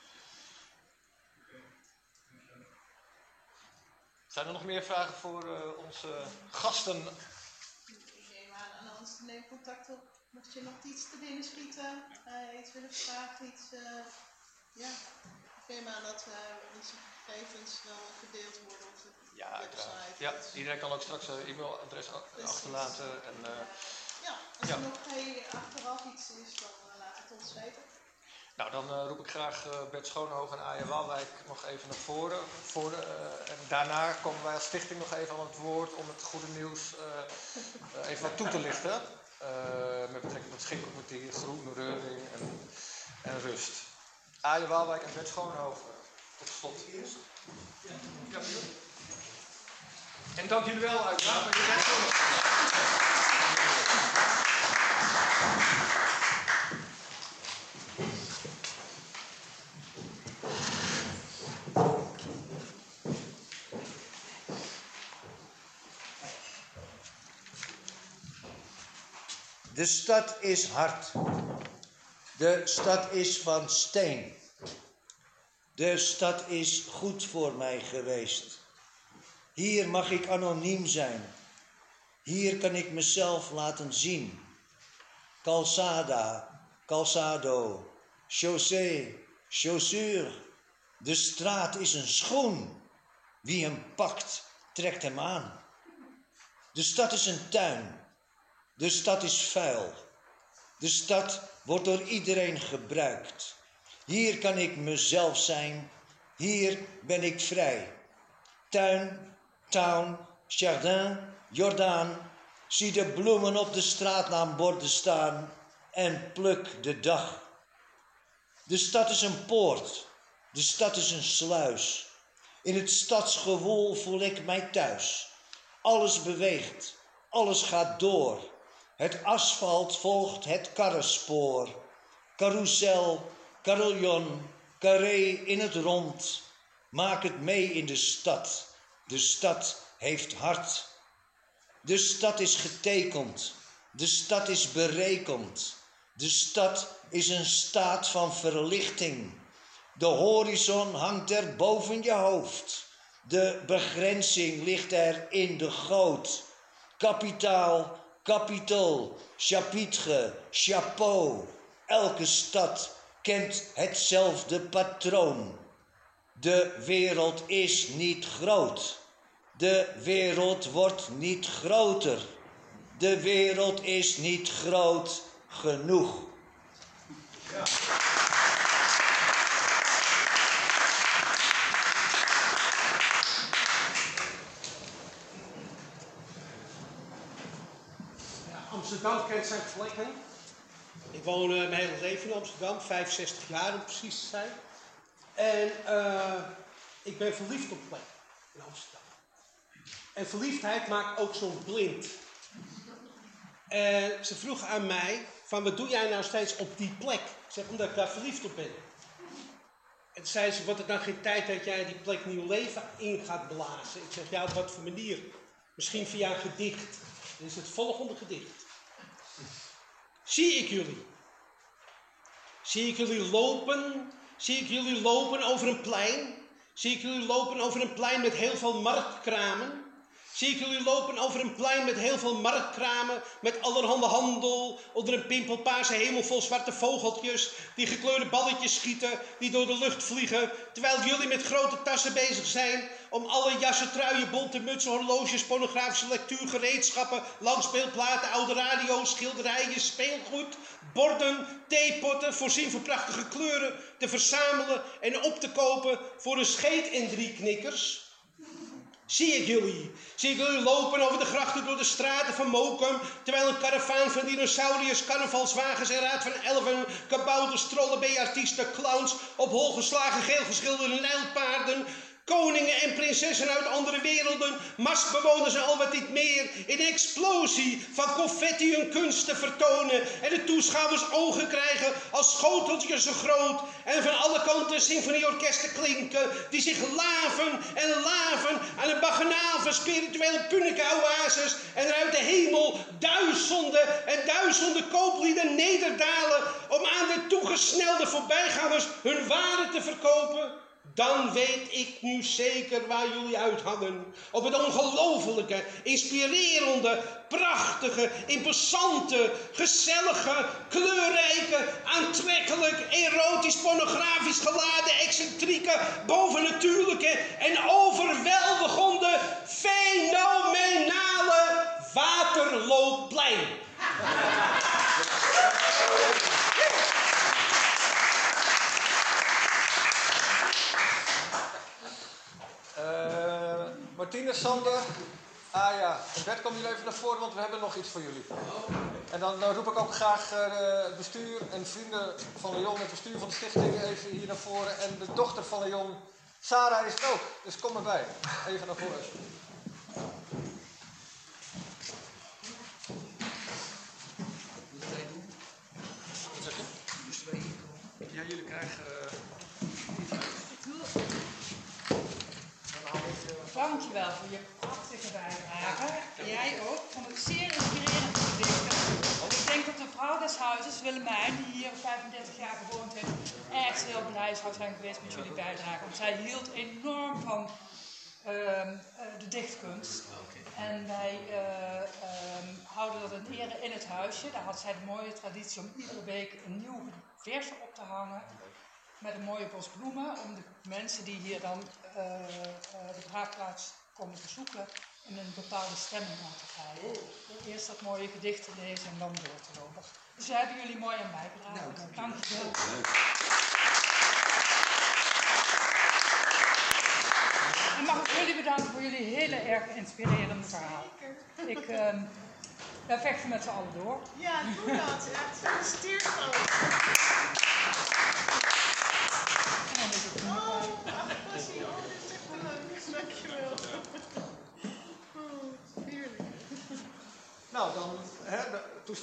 Zijn er nog meer vragen voor uh, onze gasten? Ik neem aan, aan ons neem contact op. Mocht je nog iets te binnen schieten, uh, iets willen vragen, iets. Uh, ja, ik neem aan dat uh, onze gegevens wel gedeeld worden op de ja, website. Ja, iedereen kan ook straks een uh, e-mailadres achterlaten. En, uh, ja, als ja. er nog hey, achteraf iets is, dan uh, laat het ons weten. Nou, dan uh, roep ik graag uh, Bert Schoonhoven en Aja Walwijk nog even naar voren. Voor de, uh, en daarna komen wij als stichting nog even aan het woord om het goede nieuws uh, uh, even wat toe te lichten. Uh, met betrekking tot het Schinkelkwartier, groen, reuring en, en rust. Aja Walwijk en Bert Schoonhoven, tot slot. Ja, en dank jullie wel uiteraard. De stad is hard. De stad is van steen. De stad is goed voor mij geweest. Hier mag ik anoniem zijn. Hier kan ik mezelf laten zien. Calçada, calçado, chaussee, chaussure. De straat is een schoen. Wie hem pakt, trekt hem aan. De stad is een tuin. De stad is vuil. De stad wordt door iedereen gebruikt. Hier kan ik mezelf zijn. Hier ben ik vrij. Tuin, town, jardin, Jordaan. Zie de bloemen op de straatnaamborden staan en pluk de dag De stad is een poort. De stad is een sluis. In het stadsgewoel voel ik mij thuis. Alles beweegt. Alles gaat door. Het asfalt volgt het karrenspoor. Carousel, carillon, carré in het rond. Maak het mee in de stad. De stad heeft hart. De stad is getekend. De stad is berekend. De stad is een staat van verlichting. De horizon hangt er boven je hoofd. De begrenzing ligt er in de goot. Kapitaal, kapitol, chapitre, chapeau. Elke stad kent hetzelfde patroon. De wereld is niet groot. De wereld wordt niet groter. De wereld is niet groot genoeg. Ja. Amsterdam kent zijn vlekken. Ik woon uh, mijn hele leven in Amsterdam, vijfenzestig jaar om precies te zijn. En uh, ik ben verliefd op plek in Amsterdam. En verliefdheid maakt ook zo'n blind. En ze vroeg aan mij, van wat doe jij nou steeds op die plek? Ik zeg, omdat ik daar verliefd op ben. En toen zei ze, wordt het dan geen tijd dat jij die plek nieuw leven in gaat blazen? Ik zeg, ja, op wat voor manier? Misschien via een gedicht. Dit is het volgende gedicht. Zie ik jullie? Zie ik jullie lopen? Zie ik jullie lopen over een plein? Zie ik jullie lopen over een plein met heel veel marktkramen? Zie ik jullie lopen over een plein met heel veel marktkramen, met allerhande handel, onder een pimpelpaarse hemel vol zwarte vogeltjes, die gekleurde balletjes schieten, die door de lucht vliegen, terwijl jullie met grote tassen bezig zijn om alle jassen, truien, bonte mutsen, horloges, pornografische lectuur, gereedschappen, langspeelplaten, oude radio's, schilderijen, speelgoed, borden, theepotten, voorzien van prachtige kleuren, te verzamelen en op te kopen voor een scheet en drie knikkers. Zie ik jullie? Zie ik jullie lopen over de grachten door de straten van Mokum, terwijl een karavaan van dinosauriërs, carnavalswagens en raad van elfen, kabouters, trollen, B-artiesten, clowns, op holgeslagen geel geschilderde nijlpaarden, koningen en prinsessen uit andere werelden, marsbewoners en al wat niet meer, in een explosie van confetti hun kunsten vertonen en de toeschouwers ogen krijgen als schoteltjes zo groot en van alle kanten symfonieorkesten klinken die zich laven en laven aan een baganaal van spirituele punica-oases en er uit de hemel duizenden en duizenden kooplieden nederdalen om aan de toegesnelde voorbijgangers hun waren te verkopen. Dan weet ik nu zeker waar jullie uithangen. Op het ongelofelijke, inspirerende, prachtige, imposante, gezellige, kleurrijke, aantrekkelijk, erotisch, pornografisch geladen, excentrieke, bovennatuurlijke en overweldigende, fenomenale Waterloopplein. Uh, Martine, Sander, Aya en Bert, komen jullie even naar voren, want we hebben nog iets voor jullie. En dan uh, roep ik ook graag uh, het bestuur en vrienden van Leon, het bestuur van de stichting, even hier naar voren. En de dochter van Leon, Sarah, is het ook, dus kom erbij. Even naar voren. Moeten wij doen? Wat zeg je? Moesten wij hier komen? Ja, jullie krijgen uh, iets uit. Dankjewel voor je prachtige bijdrage. Jij ook. Ik vond het zeer inspirerend gedichten. Ik denk dat de vrouw des huizes, Willemijn, die hier vijfendertig jaar gewoond heeft, echt heel blij zou zijn geweest met jullie bijdrage. Want zij hield enorm van uh, uh, de dichtkunst. En wij uh, um, houden dat in ere in het huisje. Daar had zij de mooie traditie om iedere week een nieuw vers op te hangen. Met een mooie bos bloemen, om de mensen die hier dan uh, uh, de begraafplaats komen bezoeken in een bepaalde stemming aan te krijgen. Eerst dat mooie gedicht te lezen en dan door te lopen. Dus daar hebben jullie mooi aan bijgedragen. Nou, dank je wel. En mag ik jullie bedanken voor jullie hele erg inspirerende verhaal. Ik uh, ben vechten met z'n allen door. Ja, doe dat. Ja, gefeliciteerd ook.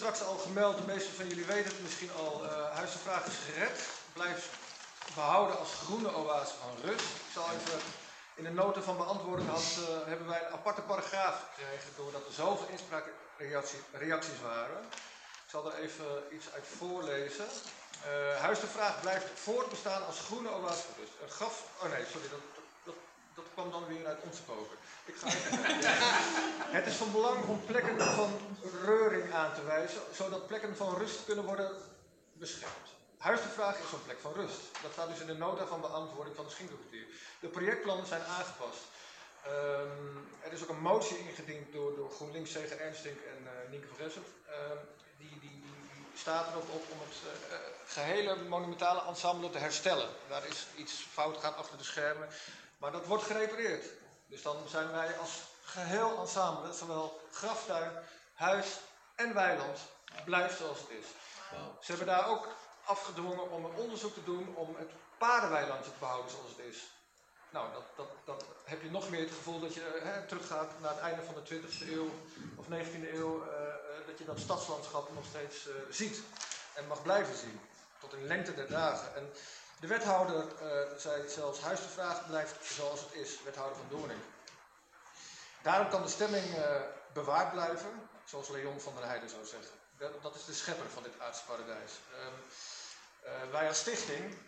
straks al gemeld, de meeste van jullie weten het misschien al, uh, Huis de Vraag is gered. Blijft behouden als groene oase van rust. Ik zal even, in de noten van beantwoording had, uh, hebben wij een aparte paragraaf gekregen doordat er zoveel inspraakreacties waren. Ik zal er even iets uit voorlezen. Uh, Huis de Vraag blijft voortbestaan als groene oase van rust. Het gaf, oh nee, sorry, dat, dat, dat kwam dan weer uit onze koker. Ik ga even. Het is van belang om plekken van reuring aan te wijzen, zodat plekken van rust kunnen worden beschermd. Huis de Vraag is een plek van rust. Dat staat dus in de nota van beantwoording van de Schinkelkwartier. De projectplannen zijn aangepast. Um, er is ook een motie ingediend door, door GroenLinks, C G Ernstink en uh, Nienke van Gessen. Um, die, die, die, die staat erop op om het uh, gehele monumentale ensemble te herstellen. Daar is iets fout gaan achter de schermen, maar dat wordt gerepareerd. Dus dan zijn wij als geheel ensemble, zowel graftuin, huis en weiland, blijft zoals het is. Ze hebben daar ook afgedwongen om een onderzoek te doen om het paardenweiland te behouden zoals het is. Nou, dat, dat, dat heb je nog meer het gevoel dat je hè, teruggaat naar het einde van de twintigste eeuw of negentiende eeuw, uh, uh, dat je dat stadslandschap nog steeds uh, ziet en mag blijven zien, tot in lengte der dagen. En de wethouder uh, zei zelfs, Huis de Vraag blijft zoals het is, wethouder van Doorning. Daarom kan de stemming uh, bewaard blijven, zoals Leon van der Heijden zou zeggen. Dat, dat is de schepper van dit aardse paradijs. Um, uh, wij als stichting, uh,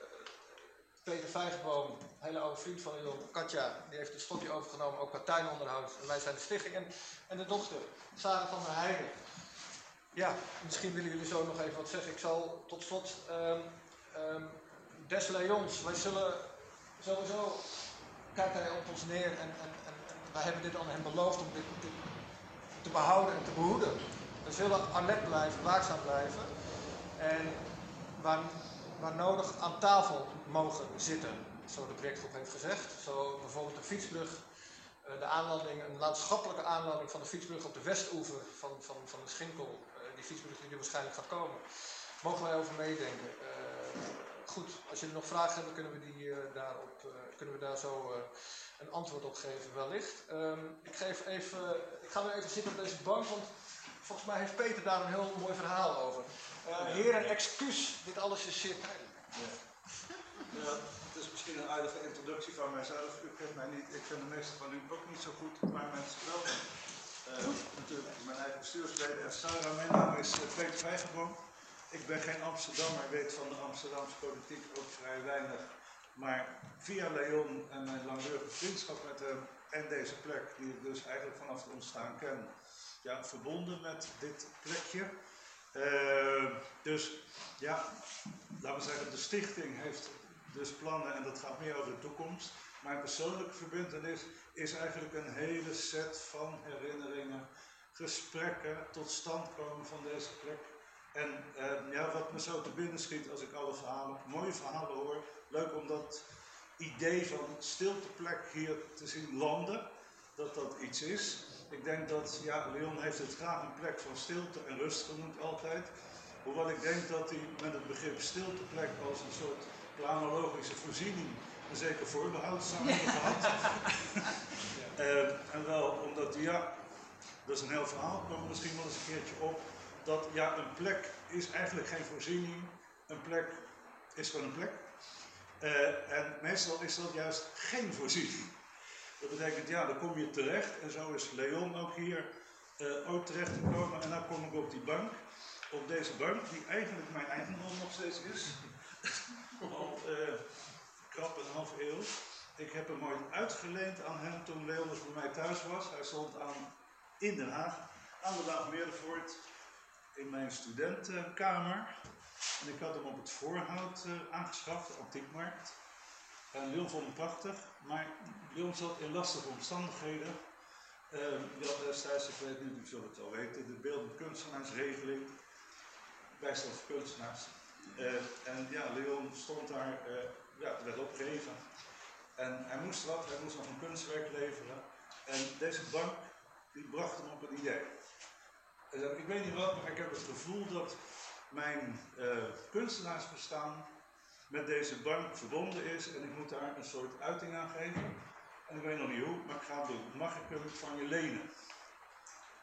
Peter Vijgenboom, een hele oude vriend van Leon, Katja, die heeft het stokje overgenomen, ook qua tuinonderhoud. En wij zijn de stichting. En, en de dochter, Sarah van der Heijden. Ja, misschien willen jullie zo nog even wat zeggen. Ik zal tot slot... Um, um, Des Leons, wij zullen sowieso, kijkt hij op ons neer en, en, en, en wij hebben dit aan hem beloofd om dit, dit te behouden en te behoeden. We zullen alert blijven, waakzaam blijven en waar, waar nodig aan tafel mogen zitten, zo de projectgroep heeft gezegd. Zo bijvoorbeeld de fietsbrug, de aanlanding, een landschappelijke aanlanding van de fietsbrug op de westoever van, van, van de Schinkel, die fietsbrug die er waarschijnlijk gaat komen. Mogen wij over meedenken. Uh, Goed, als jullie nog vragen hebben, kunnen we, die, uh, daarop, uh, kunnen we daar zo uh, een antwoord op geven, wellicht. Um, ik, geef even, ik ga nu even zitten op deze bank, want volgens mij heeft Peter daar een heel mooi verhaal over. Uh, heren, excuus, dit alles is zeer pijnlijk. Ja. Ja, het is misschien een aardige introductie van mijzelf. U kent mij niet, ik ken de meeste van u ook niet zo goed, een paar mensen wel. Uh, natuurlijk mijn eigen bestuursleden en Sarah, mijn naam is uh, Peter Vijgenboom. Ik ben geen Amsterdammer, ik weet van de Amsterdamse politiek ook vrij weinig. Maar via Leon en mijn langdurige vriendschap met hem en deze plek, die ik dus eigenlijk vanaf het ontstaan ken, ja, verbonden met dit plekje. Uh, dus ja, laten we zeggen, de stichting heeft dus plannen en dat gaat meer over de toekomst. Mijn persoonlijke verbintenis is eigenlijk een hele set van herinneringen, gesprekken, tot stand komen van deze plek. En uh, ja, wat me zo te binnen schiet als ik alle verhalen, mooie verhalen hoor, leuk om dat idee van stilteplek hier te zien landen, dat dat iets is. Ik denk dat, ja, Leon heeft het graag een plek van stilte en rust genoemd altijd. Hoewel ik denk dat hij met het begrip stilteplek als een soort planologische voorziening een zeker voorbehoud zou hebben gehad. uh, en wel omdat, ja, dat is een heel verhaal, komt misschien wel eens een keertje op. Dat ja, een plek is eigenlijk geen voorziening, een plek is gewoon een plek. Uh, en meestal is dat juist geen voorziening. Dat betekent, ja, dan kom je terecht en zo is Leon ook hier uh, ook terecht gekomen. En dan kom ik op die bank, op deze bank, die eigenlijk mijn eigendom nog steeds is. Al uh, krap een half eeuw. Ik heb hem ooit uitgeleend aan hem toen Leon dus bij mij thuis was. Hij stond aan, in Den Haag, aan de Dag Meerdervoort. In mijn studentenkamer. En ik had hem op het voorhout uh, aangeschaft, de antiekmarkt. En Leon vond hem prachtig, maar Leon zat in lastige omstandigheden. Uh, je had destijds, ik weet niet, u zult het al weten, de beeldende kunstenaarsregeling. Bijstand voor kunstenaars. Uh, en ja, Leon stond daar, uh, ja, het werd opgegeven. En hij moest wat, hij moest nog een kunstwerk leveren. En deze bank, die bracht hem op een idee. Ik weet niet wat, maar ik heb het gevoel dat mijn uh, kunstenaarsbestaan met deze bank verbonden is en ik moet daar een soort uiting aan geven. En ik weet nog niet hoe, maar ik ga het doen. Mag ik hem van je lenen?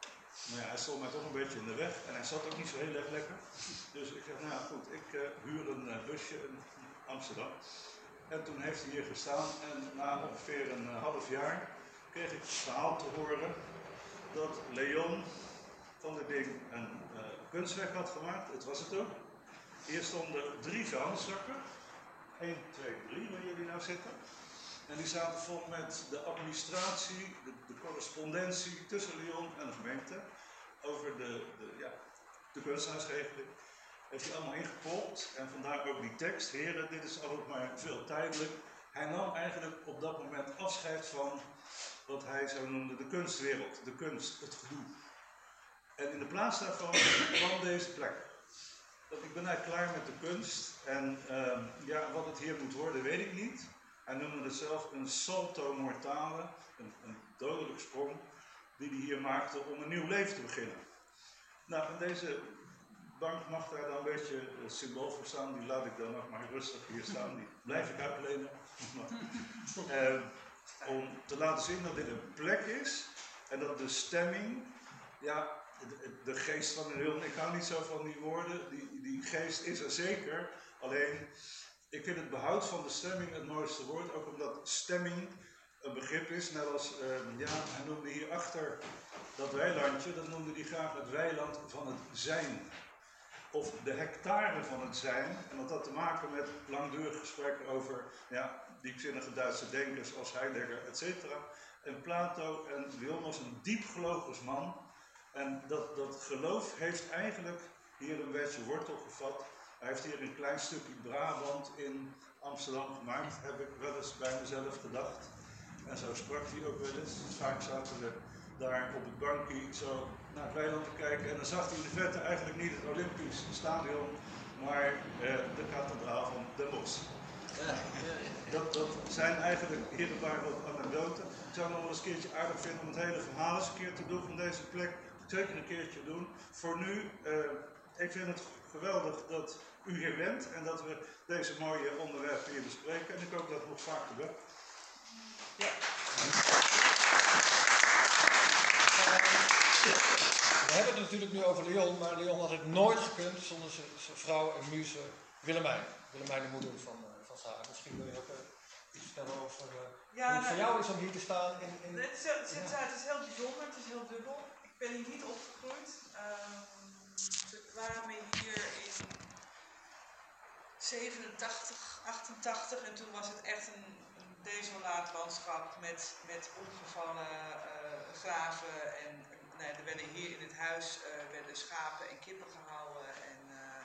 Maar ja, hij stond mij toch een beetje in de weg en hij zat ook niet zo heel erg lekker. Dus ik zeg, nou goed, ik uh, huur een uh, busje in Amsterdam. En toen heeft hij hier gestaan en na ongeveer een uh, half jaar kreeg ik het verhaal te horen dat Leon van der Ding een uh, kunstwerk had gemaakt. Het was het ook. Hier stonden drie vuilniszakken. één, twee, drie, waar jullie nou zitten. En die zaten vol met de administratie, de, de correspondentie tussen Leon en de gemeente over de, de, ja, de kunstenaarsregeling. Heeft hij allemaal ingepolpt en vandaar ook die tekst. Heren, dit is altijd maar veel tijdelijk. Hij nam eigenlijk op dat moment afscheid van wat hij zo noemde de kunstwereld, de kunst, het gedoe. En in de plaats daarvan kwam deze plek. Dat ik ben eigenlijk klaar met de kunst en uh, ja, wat het hier moet worden weet ik niet. Hij noemde het zelf een salto mortale, een, een dodelijke sprong, die hij hier maakte om een nieuw leven te beginnen. Nou, en deze bank mag daar dan een beetje het symbool voor staan, die laat ik dan nog maar rustig hier staan, die blijf ik uitlenen. uh, om te laten zien dat dit een plek is en dat de stemming, ja, de, de geest van de Leon, ik hou niet zo van die woorden, die, die geest is er zeker, alleen ik vind het behoud van de stemming het mooiste woord, ook omdat stemming een begrip is, net als, uh, ja, hij noemde hierachter dat weilandje, dat noemde hij graag het weiland van het zijn. Of de hectare van het zijn, en dat had te maken met langdurig gesprekken over ja, diepzinnige Duitse denkers als Heidegger, et cetera. En Plato en Leon was een diepgelovisch man. En dat, dat geloof heeft eigenlijk hier een beetje wortel gevat. Hij heeft hier een klein stukje Brabant in Amsterdam gemaakt, heb ik wel eens bij mezelf gedacht. En zo sprak hij ook wel eens. Vaak zaten we daar op het bankje zo naar het weiland te kijken. En dan zag hij in de verte eigenlijk niet het Olympisch Stadion, maar eh, de kathedraal van Den Bosch. Dat, dat zijn eigenlijk hier een paar wat anekdoten. Ik zou nog wel eens een keertje aardig vinden om het hele verhaal eens een keer te doen van deze plek. Zeker een keertje doen. Voor nu, uh, ik vind het geweldig dat u hier bent en dat we deze mooie onderwerpen hier bespreken. En ik hoop dat het nog vaak gebeurt. Ja. We hebben het natuurlijk nu over Leon, maar Leon had het nooit gekund zonder zijn vrouw en muze Willemijn. Willemijn, de moeder van, uh, van Sarah. Misschien wil je ook uh, iets vertellen over uh, ja, hoe het voor nou, jou is om hier te staan. In, in, het, is, het, is, ja. het is heel bijzonder, het is heel dubbel. Ik ben hier niet opgegroeid. Um, we kwamen hier in zevenentachtig, achtentachtig en toen was het echt een, een desolaat landschap met, met omgevallen uh, graven en nee, er werden hier in het huis uh, werden schapen en kippen gehouden en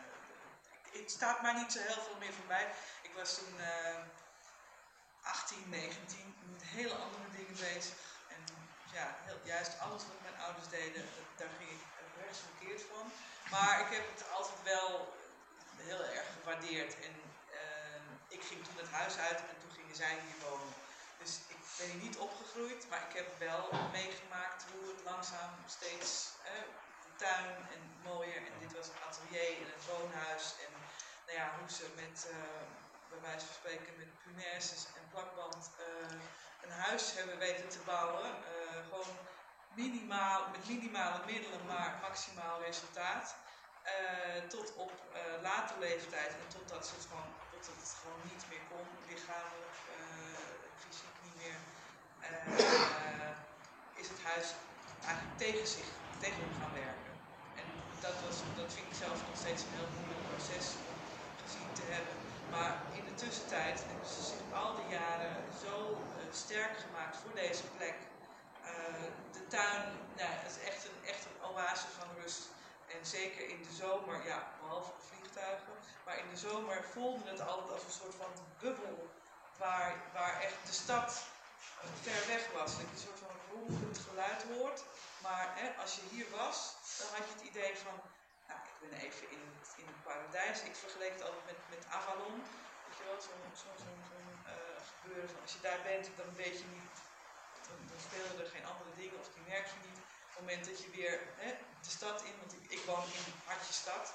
uh, het staat mij niet zo heel veel meer voorbij. Ik was toen uh, achttien, negentien met hele andere dingen bezig en ja, heel, juist alles wat mijn ouders deden, daar ging ik rechts verkeerd van. Maar ik heb het altijd wel heel erg gewaardeerd en uh, ik ging toen het huis uit en toen gingen zij hier wonen. Dus ik ben hier niet opgegroeid, maar ik heb wel meegemaakt hoe het langzaam steeds eh, de tuin en mooier en dit was het atelier en het woonhuis en nou ja, hoe ze met, uh, bij wijze van spreken met punaises en plakband uh, een huis hebben weten te bouwen. Uh, gewoon minimaal, met minimale middelen, maar maximaal resultaat. Uh, tot op uh, late leeftijd en totdat ze het gewoon, totdat het gewoon niet meer kon, lichamelijk, uh, fysiek niet meer, uh, uh, is het huis eigenlijk tegen zich, tegen hem gaan werken. En dat, was, dat vind ik zelf nog steeds een heel moeilijk proces om gezien te hebben. Maar in de tussentijd hebben ze zich al die jaren zo uh, sterk gemaakt voor deze plek. Uh, de tuin, nou, het is echt een, echt een oase van rust. En zeker in de zomer, ja, behalve de vliegtuigen, maar in de zomer voelde het altijd als een soort van bubbel waar, waar echt de stad ver weg was. Dat je een soort van rompend geluid hoort. Maar hè, als je hier was, dan had je het idee van, nou, ik ben even in het, in het paradijs. Ik vergeleek het altijd met, met Avalon. Weet je wel, zo'n zo, zo, zo, uh, gebeuren van als je daar bent, dan weet je niet, dan, dan spelen er geen andere dingen of die merk je niet. Op het moment dat je weer hè, de stad in, want ik, ik woon in een hartje stad.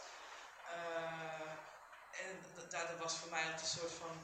Uh, en dat, dat was voor mij altijd een soort van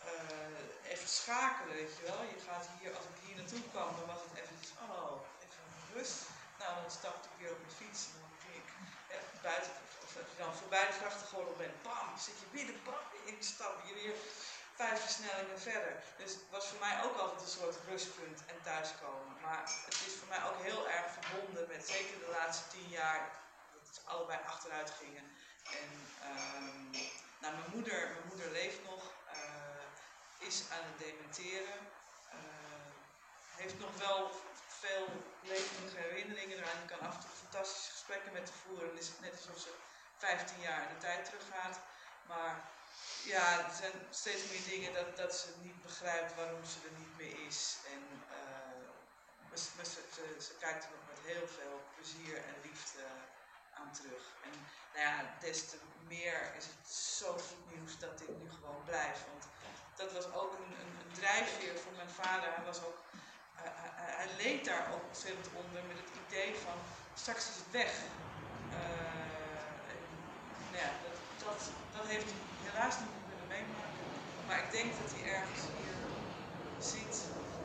uh, even schakelen, weet je wel. Je gaat hier, als ik hier naartoe kwam, dan was het even, oh, even rust. Nou, dan stapte ik weer op mijn fiets en dan ging ik eh, buiten, of als je dan voorbij de grachtengordel bent, bam, zit je binnen, bam, in de stap je weer vijf versnellingen verder. Dus het was voor mij ook altijd een soort rustpunt en thuiskomen. Maar het is voor mij ook heel erg verbonden met zeker de laatste tien jaar dat ze allebei achteruit gingen. En um, nou, mijn moeder, mijn moeder leeft nog, uh, is aan het dementeren, uh, heeft nog wel veel levendige herinneringen eraan. Je kan af en toe fantastische gesprekken met haar voeren. Dan is het net alsof ze vijftien jaar in de tijd teruggaat. Maar ja, er zijn steeds meer dingen dat, dat ze niet begrijpt waarom ze er niet meer is. En uh, ze, ze, ze kijkt er nog met heel veel plezier en liefde aan terug. En nou ja, des te meer is het zo goed nieuws dat dit nu gewoon blijft. Want dat was ook een, een, een drijfveer voor mijn vader. Hij was ook Uh, hij, hij leed daar ook ontzettend onder met het idee van straks is het weg. Uh, en, nou ja, dat, dat, dat heeft hij helaas niet kunnen meemaken. Maar ik denk dat hij ergens hier ziet.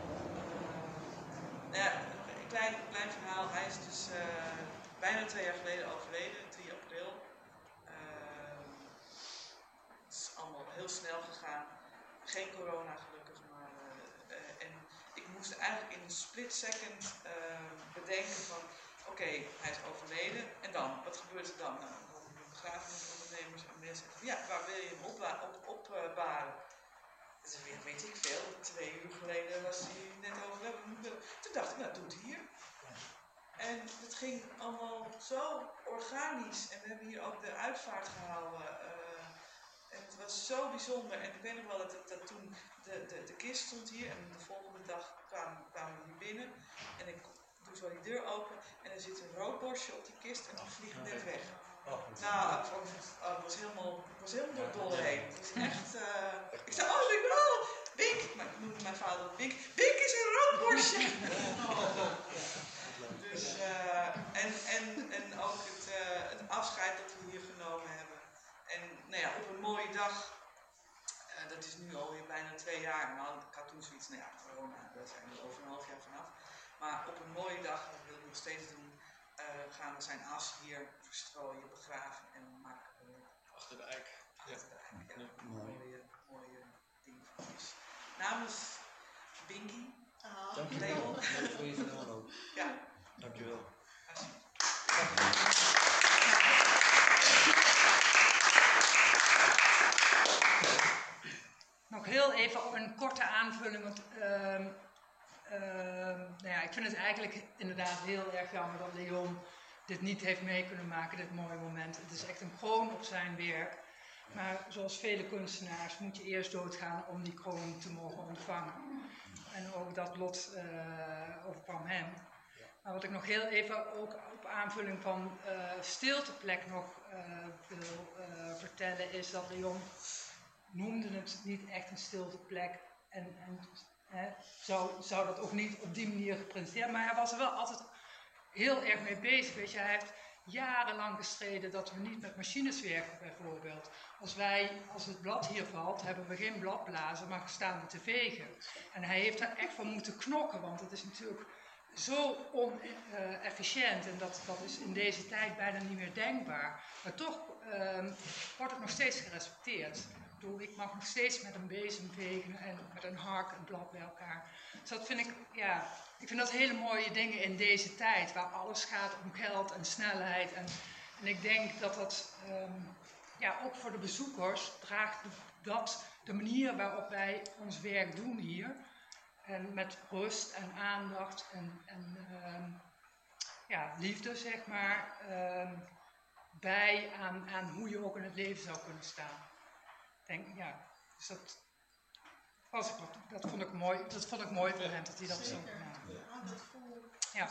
Uh, nou ja, een klein, klein verhaal. Hij is dus uh, bijna twee jaar geleden overleden, drie april. Uh, het is allemaal heel snel gegaan. Geen corona gelukkig, maar uh, uh, en ik moest eigenlijk in een split second uh, bedenken van, oké, okay, hij is overleden, en dan? Wat gebeurt er dan? Nou, dan hadden we begrafenisondernemers en mensen zeggen, ja, waar wil je hem opbaren? Op, op, uh, baren? Dus weet, weet ik veel, twee uur geleden was hij net overleden. Toen dacht ik, nou, doe het hier. En het ging allemaal zo organisch, en we hebben hier ook de uitvaart gehouden. Uh, En het was zo bijzonder. En ik weet nog wel dat, dat, dat toen de, de, de kist stond hier en de volgende dag kwamen, kwamen we hier binnen. En ik doe zo die deur open en er zit een roodborstje op die kist en die vliegt net weg. Nou, ik vond het, oh, het was helemaal, het was helemaal door dol heen. Het was echt, uh, ik zei, oh, ik oh, Bink! Maar ik noemde mijn vader Bink. Bink is een roodborstje! Dus, uh, en, en, en ook het, uh, het afscheid dat we hier genomen hebben. En nou ja, op een mooie dag, uh, dat is nu alweer bijna twee jaar, nou, ik had toen zoiets, nou ja, corona, daar zijn we over een half jaar vanaf. Maar op een mooie dag, dat wil ik nog steeds doen, uh, gaan we zijn as hier verstrooien, begraven en maken we achter de eik. Achter de eik, ja. ja. Mooie, mooie ding van ons. Namens Binky, ah. Dankjewel. Voor je verhaal ook. Ja. Dankjewel. Nog heel even een korte aanvulling, want uh, uh, nou ja, ik vind het eigenlijk inderdaad heel erg jammer dat Leon dit niet heeft mee kunnen maken, dit mooie moment. Het is echt een kroon op zijn werk, maar zoals vele kunstenaars moet je eerst doodgaan om die kroon te mogen ontvangen. En ook dat lot uh, overkwam hem. Maar wat ik nog heel even ook op aanvulling van uh, stilteplek nog uh, wil uh, vertellen is dat Leon noemde het niet echt een stilteplek en, en hè, zou, zou dat ook niet op die manier gepresenteerd, maar hij was er wel altijd heel erg mee bezig. Weet je, hij heeft jarenlang gestreden dat we niet met machines werken bijvoorbeeld. Als wij, als het blad hier valt, hebben we geen bladblazer, maar staan we te vegen. En hij heeft daar echt voor moeten knokken, want het is natuurlijk zo onefficiënt en dat, dat is in deze tijd bijna niet meer denkbaar. Maar toch um, wordt het nog steeds gerespecteerd. Ik bedoel, ik mag nog steeds met een bezem vegen en met een hark een blad bij elkaar. Dus dat vind ik, ja, ik vind dat hele mooie dingen in deze tijd, waar alles gaat om geld en snelheid. En, en ik denk dat dat, um, ja, ook voor de bezoekers draagt dat de manier waarop wij ons werk doen hier. En met rust en aandacht en, en um, ja, liefde, zeg maar, um, bij aan, aan hoe je ook in het leven zou kunnen staan. Denk, ja, dus dat, was ik, dat vond ik mooi. Dat vond ik mooi van hem dat hij dat zo. Ja. Dat voel Ja.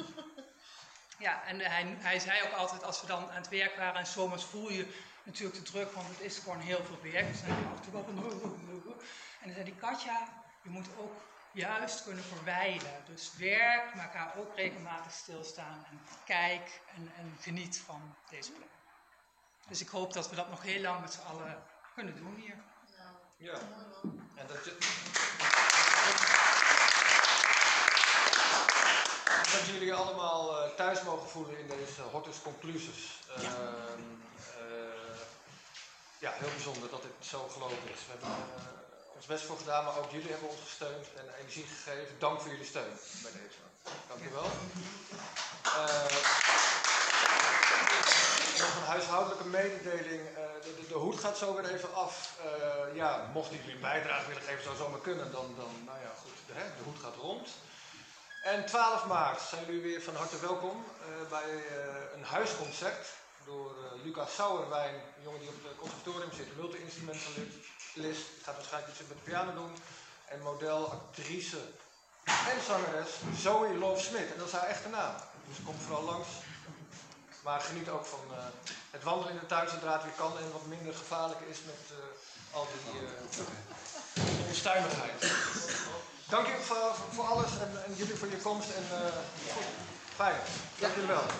Ja, en hij, hij zei ook altijd als we dan aan het werk waren en zomers voel je natuurlijk de druk, want het is gewoon heel veel werk. Dus dan heb je af en toe wel een en dan zei die Katja, je moet ook juist kunnen verwijlen. Dus werk, maar ga ook regelmatig stilstaan en kijk en, en geniet van deze plek. Dus ik hoop dat we dat nog heel lang met z'n allen kunnen doen hier. Ja, en dat je... dat jullie je allemaal uh, thuis mogen voelen in deze Hortus Conclusus. Uh, ja. Uh, ja, heel bijzonder dat dit zo gelopen is. We hebben uh, ons best voor gedaan, maar ook jullie hebben ons gesteund en energie gegeven. Dank voor jullie steun bij deze. Dank u wel. Uh, nog een huishoudelijke mededeling. Uh, de, de, de hoed gaat zo weer even af. Uh, ja, mochten jullie een bijdrage willen geven, zou zomaar kunnen. Dan, dan nou ja, goed, de, hè, de hoed gaat rond. En twaalf maart zijn jullie weer van harte welkom uh, bij uh, een huisconcert door uh, Lucas Sauerwijn, een jongen die op het conservatorium zit, multi-instrumentalist, gaat waarschijnlijk iets met de piano doen. En model, actrice en zangeres Zoe Love Smith. En dat is haar echte naam. Dus kom vooral langs. Maar geniet ook van uh, het wandelen in de tuin zodra het weer kan en wat minder gevaarlijk is met uh, al die uh, onstuimigheid. Dank jullie voor, voor alles en, en jullie voor je komst en uh, goed, fijn. Dank jullie wel.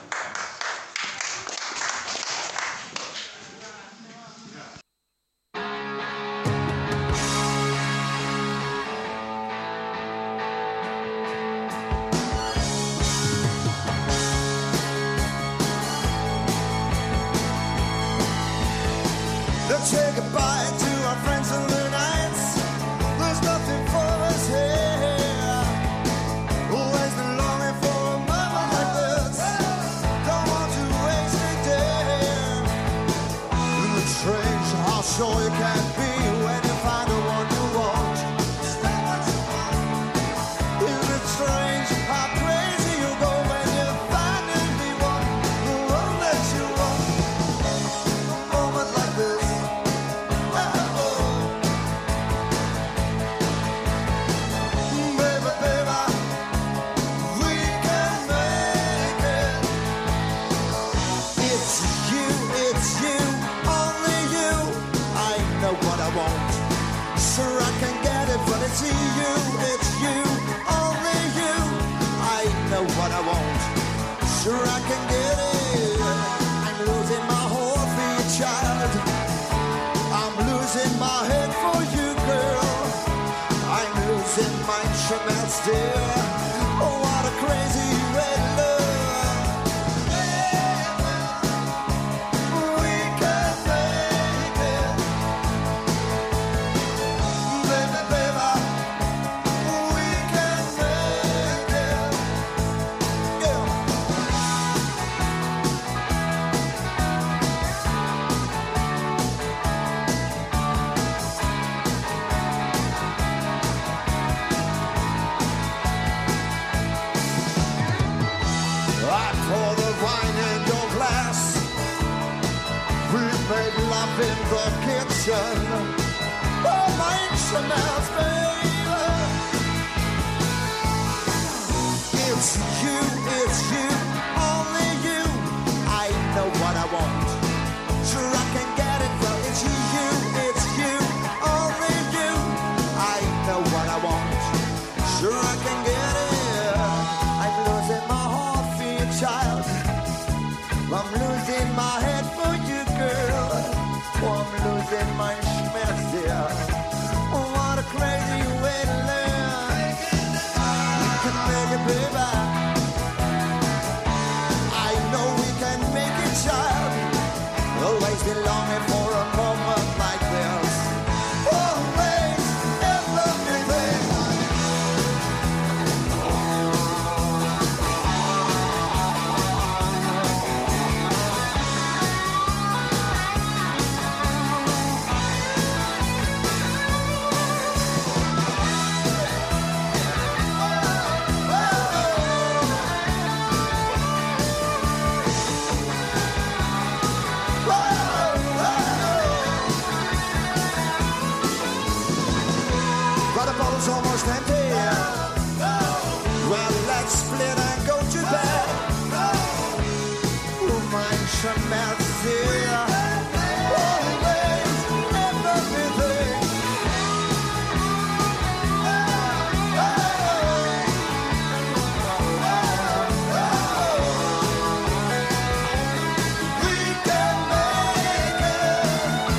Let's say goodbye to our friends in the nights. There's nothing for us here. Always been longing for a moment like this. Don't want to waste a day. It's strange how sure you can be when you find the one you want. Isn't it strange how crazy you go when you finally want the one that you want? A moment like this. Sure I can get it, but it's you, it's you, only you. I know what I want. Sure I can get it. I'm losing my heart for you, child. I'm losing my head for you, girl. I'm losing my Chanel still. Oh, what a crazy red love. In the kitchen, oh my Chanel's baby. It's you, it's you, only you. I know what I want. Sure I can get it, but it's you, it's you, only you. I know what I want. Sure I can get it. I'm losing my heart for you, child. I'm losing my head for you, girl. Oh, I'm losing my schmerz, dear. Oh, what a crazy way to live. We can make it, baby. I know we can make it, child. Always been longing for a moment like this. Always everything. Almost empty. Well, let's split and go to bed. Oh, my Chanel, dear. Always everything. We can make it.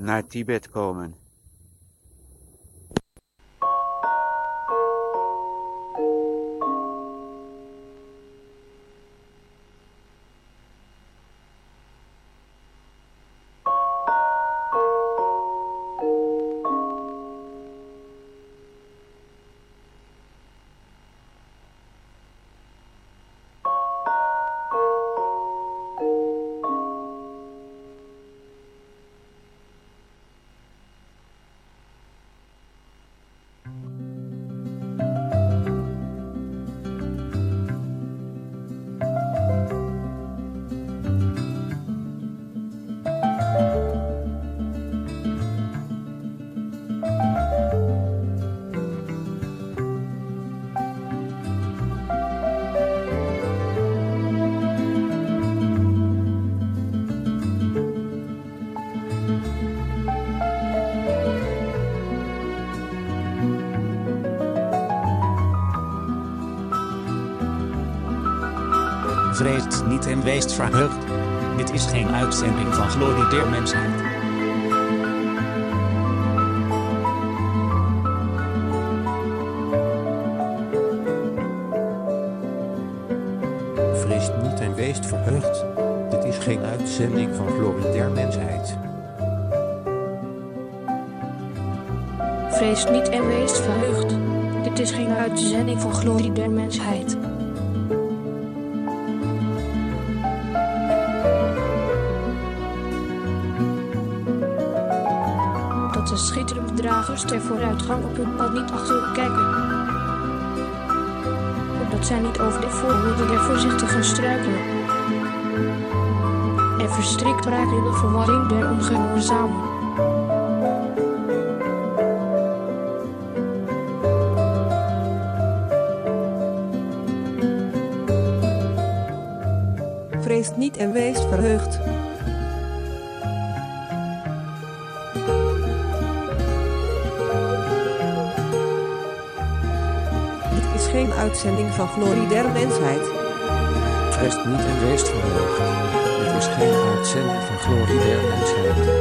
naar Tibet komen. Vreest niet en weest verheugd. Dit is geen uitzending van Glorie der Mensheid. Vreest niet en weest verheugd. Dit is geen uitzending van Glorie der Mensheid. Vreest niet en weest verheugd. Dit is geen uitzending van Glorie der Mensheid. Dat de schitterende dragers ter vooruitgang op hun pad niet achterom kijken. Opdat zij niet over de voorhoede der voorzichtigen struikelen. En verstrikt raken in de verwarring der ongehoorzamen. Vreest niet en weest verheugd. Dit is geen uitzending van Glorie der Mensheid. Vreest niet en weest verheugd. Dit is geen uitzending van Glorie der Mensheid.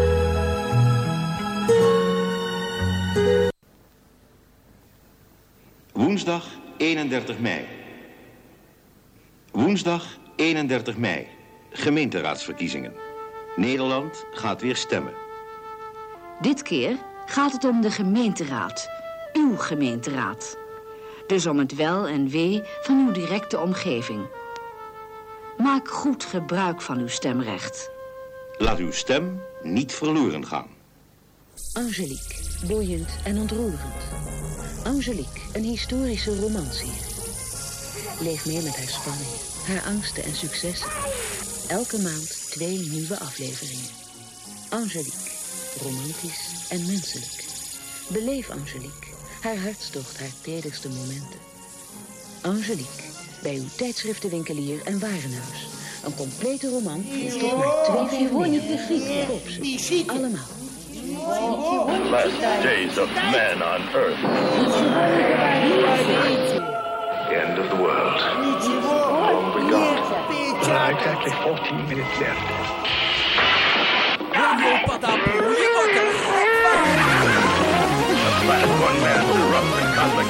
Woensdag eenendertig mei. Woensdag eenendertig mei. Gemeenteraadsverkiezingen. Nederland gaat weer stemmen. Dit keer gaat het om de gemeenteraad. Uw gemeenteraad. Dus om het wel en wee van uw directe omgeving. Maak goed gebruik van uw stemrecht. Laat uw stem niet verloren gaan. Angelique, boeiend en ontroerend. Angelique, een historische romantie. Leef mee met haar spanning, haar angsten en successen. Elke maand twee nieuwe afleveringen. Angelique, romantisch en menselijk. Beleef Angelique, haar hartstocht, haar tederste momenten. Angelique, bij uw tijdschriftenwinkelier en warenhuis. Een complete roman voor tot maar twee vier Koop ze, allemaal. Last days of man on Earth. End of the world. Long begun. Uh, exactly fourteen minutes left. Last one man to run the conflict.